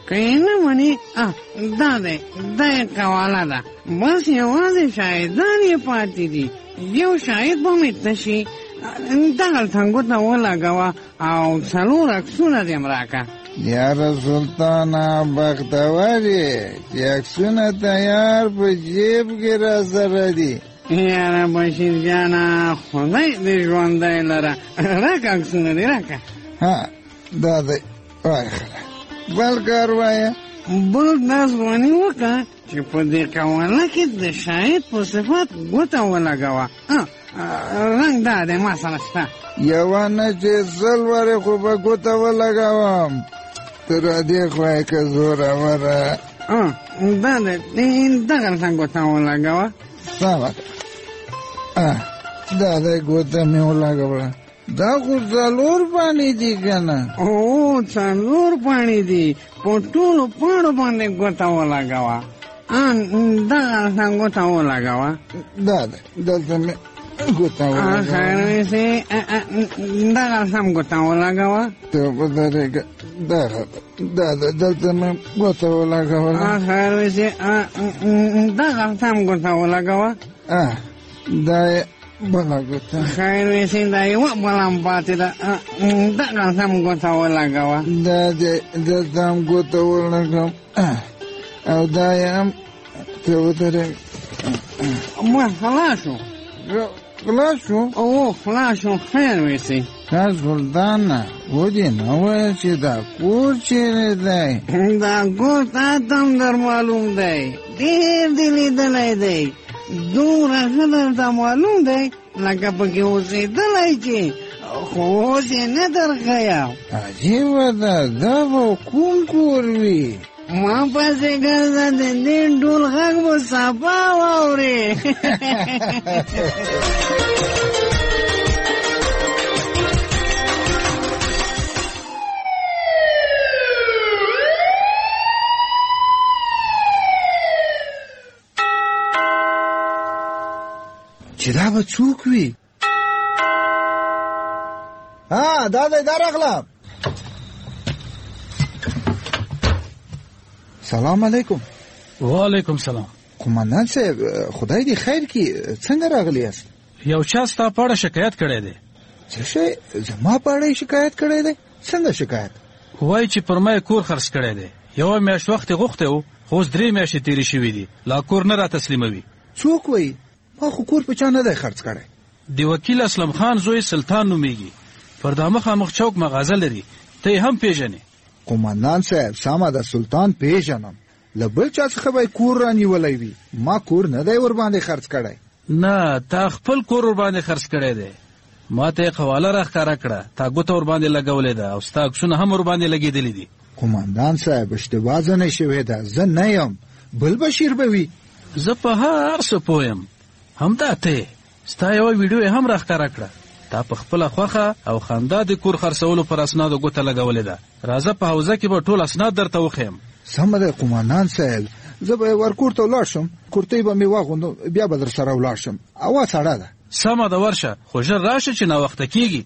که یې نه منې دا دی دا یې قواله ده بس یوازې شاهدان یې پاتې دي یو شاهد به مې تشي دغلته ګوته ولګوه او 4 عکسونه دې م راکړه یاره سلطانه بختور یې چې عکسونه تیار په جیب کې را سره دي یاره بشیر جانه خدای دې ژوندی لره راکه عکسونه دې راکه ها دا دی وای بل کار وایه بل دا ځواني وکړه چې په دې قواله کې د شاهد په صفت ګوته ولګوه رنګ دا دی ما سره شته یوه نه چې 100 وارې خو به ګوته ولګوم تر دې خوا یې که زوروره دا دی دغلته ګوته ولګوه سمه ده دا دی ګوته مې ولګوله دا خو 4 پاڼې دي که نه 4 پاڼې دي په ټولو پاڼو باندې ګوته ولګوه دغلته ګوته ولګوه دا دی دلته مې ګوته ولګوه خیرویسې دغلته هم ګوته ولګوه ته په درېږه دا دی دلته مې ګوته ولګوله خیرویسې دغلته هم ګوته ولګوه دا یې بله ګوته خیرویسې دا یوه بله هم پاتې ده دغلته هم ګوته ولګوه دا دی دلته هم ګوته ولګوم او دا یې هم ته ودرېږه ما خلاص شو خلاص شو؟ خلاص شو خیرویسې سلطانه ودې نه ویل چې دا کور چیرې دی دا کور تا ته هم در معلوم دی ډېر دې لیدلی دی دومره ښه درته معلوم دی لکه پکې اوسېدلی چې خو اوس یې نه درښیم عجیبه ده دا به کوم کور وي ما پسې ګرځه د دې ډول غږ به صفا واورې چې دا به څوک وي دا دی دا راغلم سلام علیکم وعلیکم سلام قومندان صاحب خدای دې خیر کړي څنګه راغلی یاست یو چا ستا په اړه شکایت کړی دی څه شی زما په اړه شکایت کړی دی څنګه شکایت وایي چې پر ما کور خرڅ کړی دی یوه میاشت وخت یې غوښتی و خو اوس 3 میاشتې تېرې شوي دي لا کور نه را تسلیموي څوک وایي ما خو کور په چا نه دی خرڅ کړی د وکیل اسلم خان زوی سلطان نومیږي پر دا مخامخ چوک مغازه لري ته یې هم پیژنې قومندان صاحب سمه ده سلطان پیژنم له بل چا څخه به کور رانیولی وي ما کور نه دی ورباندې خرڅ کړی نه تا خپل کور ورباندې خرڅ کړی دی ما ته یې قواله راښکاره کړه تا ګوته ورباندې لګولې ده او ستا عکسونه هم ورباندې لګېدلي دي قومندان صاحب اشتباه ځنې شوې ده زه نه یم بل بشیر به وي زه په هر څه پوه یم همدا ته ستا یوه ویډیو یې هم راښکاره کړه تا په خپله خوښه او خندا د کور خرڅولو پر اسنادو ګوته لګولې ده راځه په حوزه کې به ټول اسناد درته وښیم سمه ده قومندان صاحب زه به ورکور ته ولاړ شم کورتۍ به مې واغوندم بیا به در سره ولاړ شم هوا سړه ده سمه ده ورشه خو ژر راشه چې ناوخته کېږي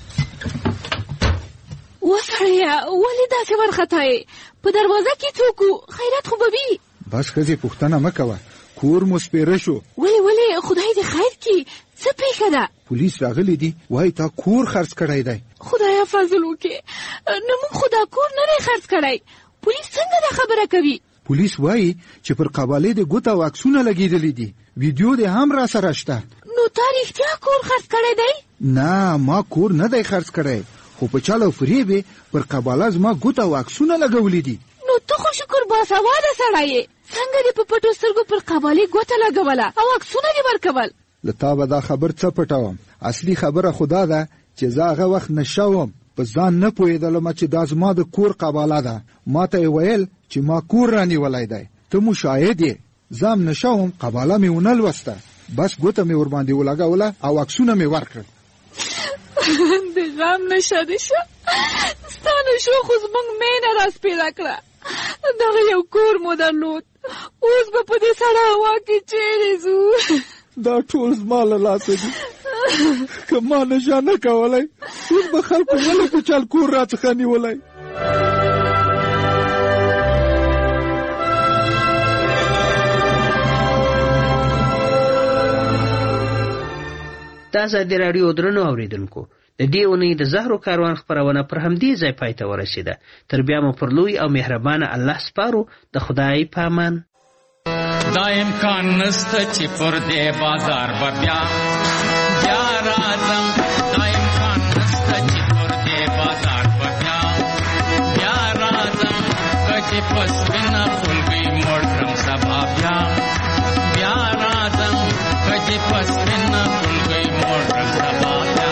وسړیه ولې داسې ورختایې په دروازه کې څوک و خیرات خو به وي بس ښځې پوښتنه مه کوه کور مو سپېره شو ولې خدای دې خیر کړي څه پېښه ده پولیس راغلی دي وایي تا کور خرڅ کړی دی خدایه فضل وکړې نه موږ خو دا کور نه دی خرڅ کړی پولیس څنګه دا خبره کوي پولیس وایي چې پر قبالې د ګوته او عکسونه لګېدلي دي ویډیو دې هم را سره شته نو تا رښتیا کور خرڅ کړی دی نه ما کور نه دی خرڅ کړی خو په چال او فریب یې پر قباله زما ګوته او عکسونه لګولي دي نو ته خو شکر باسواده سړی یې څنګه دې په پټو سترګو پر قبالې ګوته لګوله او عکسونه دې ورکول له تا به دا خبر څه پټوم اصلي خبره خو دا ده چې زه هغه وخت نشه وم په ځان نه پوهېدلم چې دا زما د کور قباله ده ما ته یې ویل چې ما کور رانیولی دی ته مو شاهد یې زه هم نشه وم قباله مې ونه لوسته بس ګوته مې ورباندې ولګوله او عکسونه مې ورکړل د غم نشه دې شه ستا نشو خو زموږ مینه راسپېره کړه دغه یو کور مو درلود اوس به په دې سړه هوا کې چیرې ځو دا ټول زما له لاسه دي که ما نشه نه کولی اوس به خلکو ولې په چل کور راڅخه نیولی د ازادي راډیو درنو اوریدونکو د دې اونۍ د زهرو کاروان خپرونه پر همدې ځای پای ته ورسېده. تر بیا مو پر لوی او مهربانه الله سپارو. د خدای په امان. دا امکان نسته چې پر دې بازار به بیا راځم. دا امکان نسته چې پر دې بازار به بیا راځم. که چې په سپینه خولګۍ موړ کړم سبا بیا راځم. که چې په سپینه خولګۍ موړ کړم سبا بیا.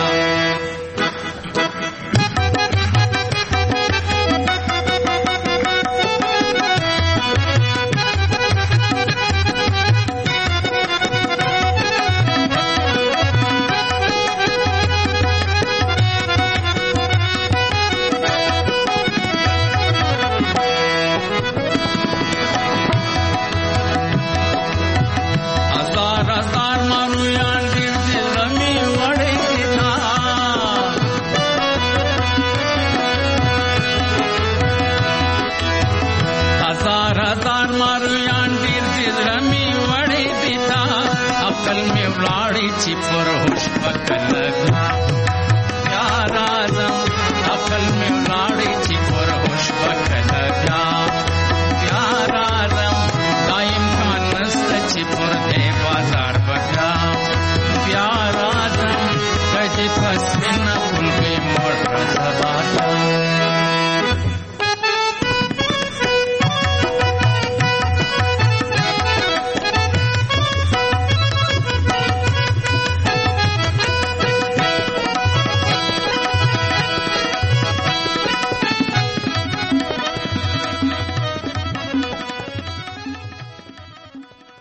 چې پر هوش پکلګ